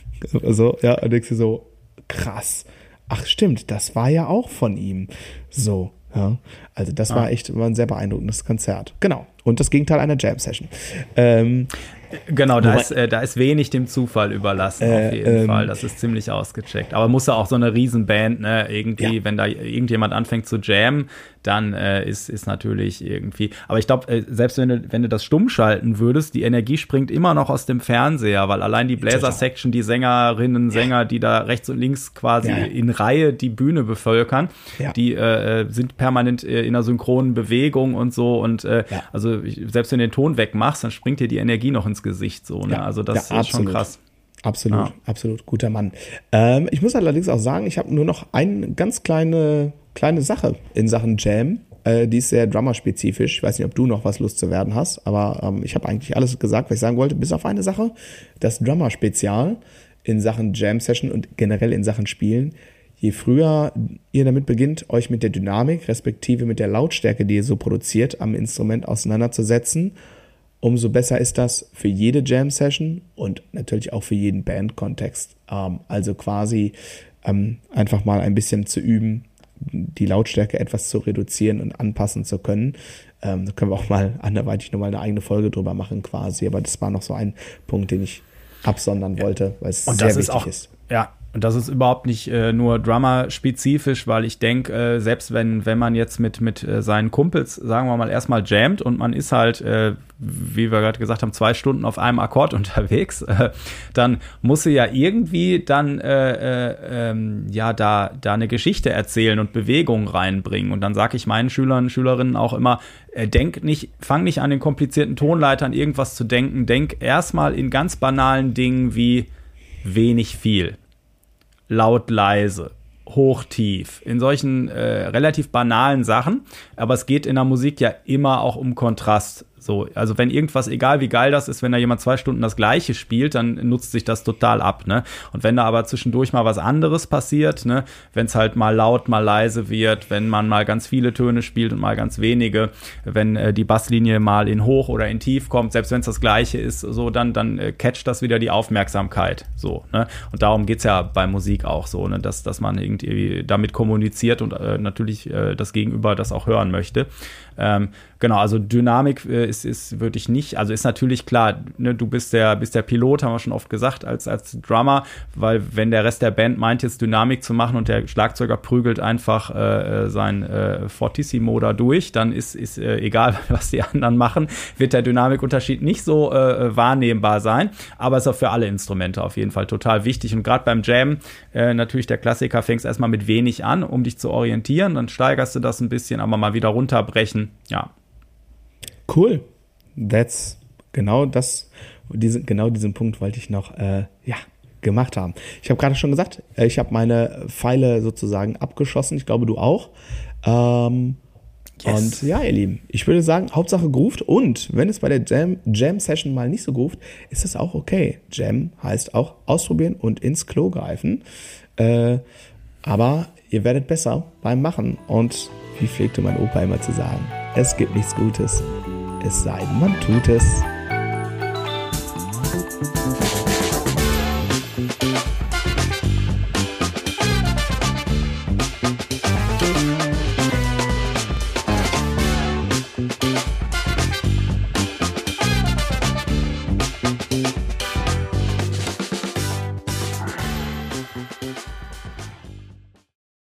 Also, ja, und denkst du so, krass. Ach stimmt, das war ja auch von ihm. So. Ja, also das ah. war echt war ein sehr beeindruckendes Konzert. Genau. Und das Gegenteil einer Jam-Session. Ähm, genau, da ist, äh, da ist wenig dem Zufall überlassen, äh, auf jeden ähm, Fall. Das ist ziemlich ausgecheckt. Aber muss ja auch so eine Riesenband, ne, irgendwie, ja. wenn da irgendjemand anfängt zu jammen, dann äh, ist, ist natürlich irgendwie. Aber ich glaube, äh, selbst wenn du, wenn du das stumm schalten würdest, die Energie springt immer noch aus dem Fernseher, weil allein die Bläser-Section, die Sängerinnen, Sänger, die da rechts und links quasi ja. in Reihe die Bühne bevölkern, ja. die äh, sind permanent äh, in einer synchronen Bewegung und so. Und äh, ja. also ich, selbst wenn du den Ton wegmachst, dann springt dir die Energie noch ins Gesicht. So, ne? Ja. Also das ja, ist schon krass. Absolut, ja. absolut, guter Mann. Ähm, ich muss allerdings auch sagen, ich habe nur noch eine ganz kleine, kleine Sache in Sachen Jam. Äh, die ist sehr drummer-spezifisch. Ich weiß nicht, ob du noch was loszuwerden hast, aber ähm, ich habe eigentlich alles gesagt, was ich sagen wollte, bis auf eine Sache. Das Drummer-Spezial in Sachen Jam-Session und generell in Sachen Spielen. Je früher ihr damit beginnt, euch mit der Dynamik, respektive mit der Lautstärke, die ihr so produziert, am Instrument auseinanderzusetzen, umso besser ist das für jede Jam-Session und natürlich auch für jeden Band-Kontext. Ähm, also quasi ähm, einfach mal ein bisschen zu üben, die Lautstärke etwas zu reduzieren und anpassen zu können. Ähm, da können wir auch mal anderweitig nochmal eine eigene Folge drüber machen quasi. Aber das war noch so ein Punkt, den ich absondern ja. wollte, weil es und sehr das wichtig ist. Auch, ist. Ja. Und das ist überhaupt nicht äh, nur Drummer-spezifisch, weil ich denke, äh, selbst wenn wenn man jetzt mit mit äh, seinen Kumpels, sagen wir mal, erstmal jammt und man ist halt, äh, wie wir gerade gesagt haben, zwei Stunden auf einem Akkord unterwegs, äh, dann muss sie ja irgendwie dann äh, äh, ähm, ja da da eine Geschichte erzählen und Bewegung reinbringen. Und dann sage ich meinen Schülern, Schülerinnen auch immer, äh, denk nicht, fang nicht an den komplizierten Tonleitern irgendwas zu denken, denk erstmal in ganz banalen Dingen wie wenig, viel. Laut, leise, hoch, tief, in solchen äh, relativ banalen Sachen, aber es geht in der Musik ja immer auch um Kontrast. So, also wenn irgendwas, egal wie geil das ist, wenn da jemand zwei Stunden das Gleiche spielt, dann nutzt sich das total ab, ne? Und wenn da aber zwischendurch mal was anderes passiert, ne, wenn es halt mal laut, mal leise wird, wenn man mal ganz viele Töne spielt und mal ganz wenige, wenn äh, die Basslinie mal in hoch oder in tief kommt, selbst wenn es das Gleiche ist, so dann dann äh, catcht das wieder die Aufmerksamkeit, so, ne? Und darum geht's ja bei Musik auch so, ne, dass dass man irgendwie damit kommuniziert und äh, natürlich äh, das Gegenüber das auch hören möchte. Ähm, genau, also Dynamik äh, ist, ist würde ich nicht, also ist natürlich klar, ne, du bist der, bist der Pilot, haben wir schon oft gesagt, als, als Drummer, weil wenn der Rest der Band meint, jetzt Dynamik zu machen und der Schlagzeuger prügelt einfach äh, sein äh, Fortissimo da durch, dann ist, ist äh, egal, was die anderen machen, wird der Dynamikunterschied nicht so äh, wahrnehmbar sein, aber ist auch für alle Instrumente auf jeden Fall total wichtig und gerade beim Jam, äh, natürlich der Klassiker, fängst erstmal mit wenig an, um dich zu orientieren, dann steigerst du das ein bisschen, aber mal wieder runterbrechen. Ja. Cool. That's genau das Diesen, genau diesen Punkt wollte ich noch, äh, ja, gemacht haben. Ich habe gerade schon gesagt, ich habe meine Pfeile sozusagen abgeschossen. Ich glaube, du auch. Ähm, yes. Und ja, ihr Lieben, ich würde sagen, Hauptsache groovt. Und wenn es bei der Jam, Jam-Session mal nicht so groovt, ist es auch okay. Jam heißt auch ausprobieren und ins Klo greifen. Äh, aber ihr werdet besser beim Machen. Und wie pflegte mein Opa immer zu sagen, es gibt nichts Gutes, es sei denn, man tut es.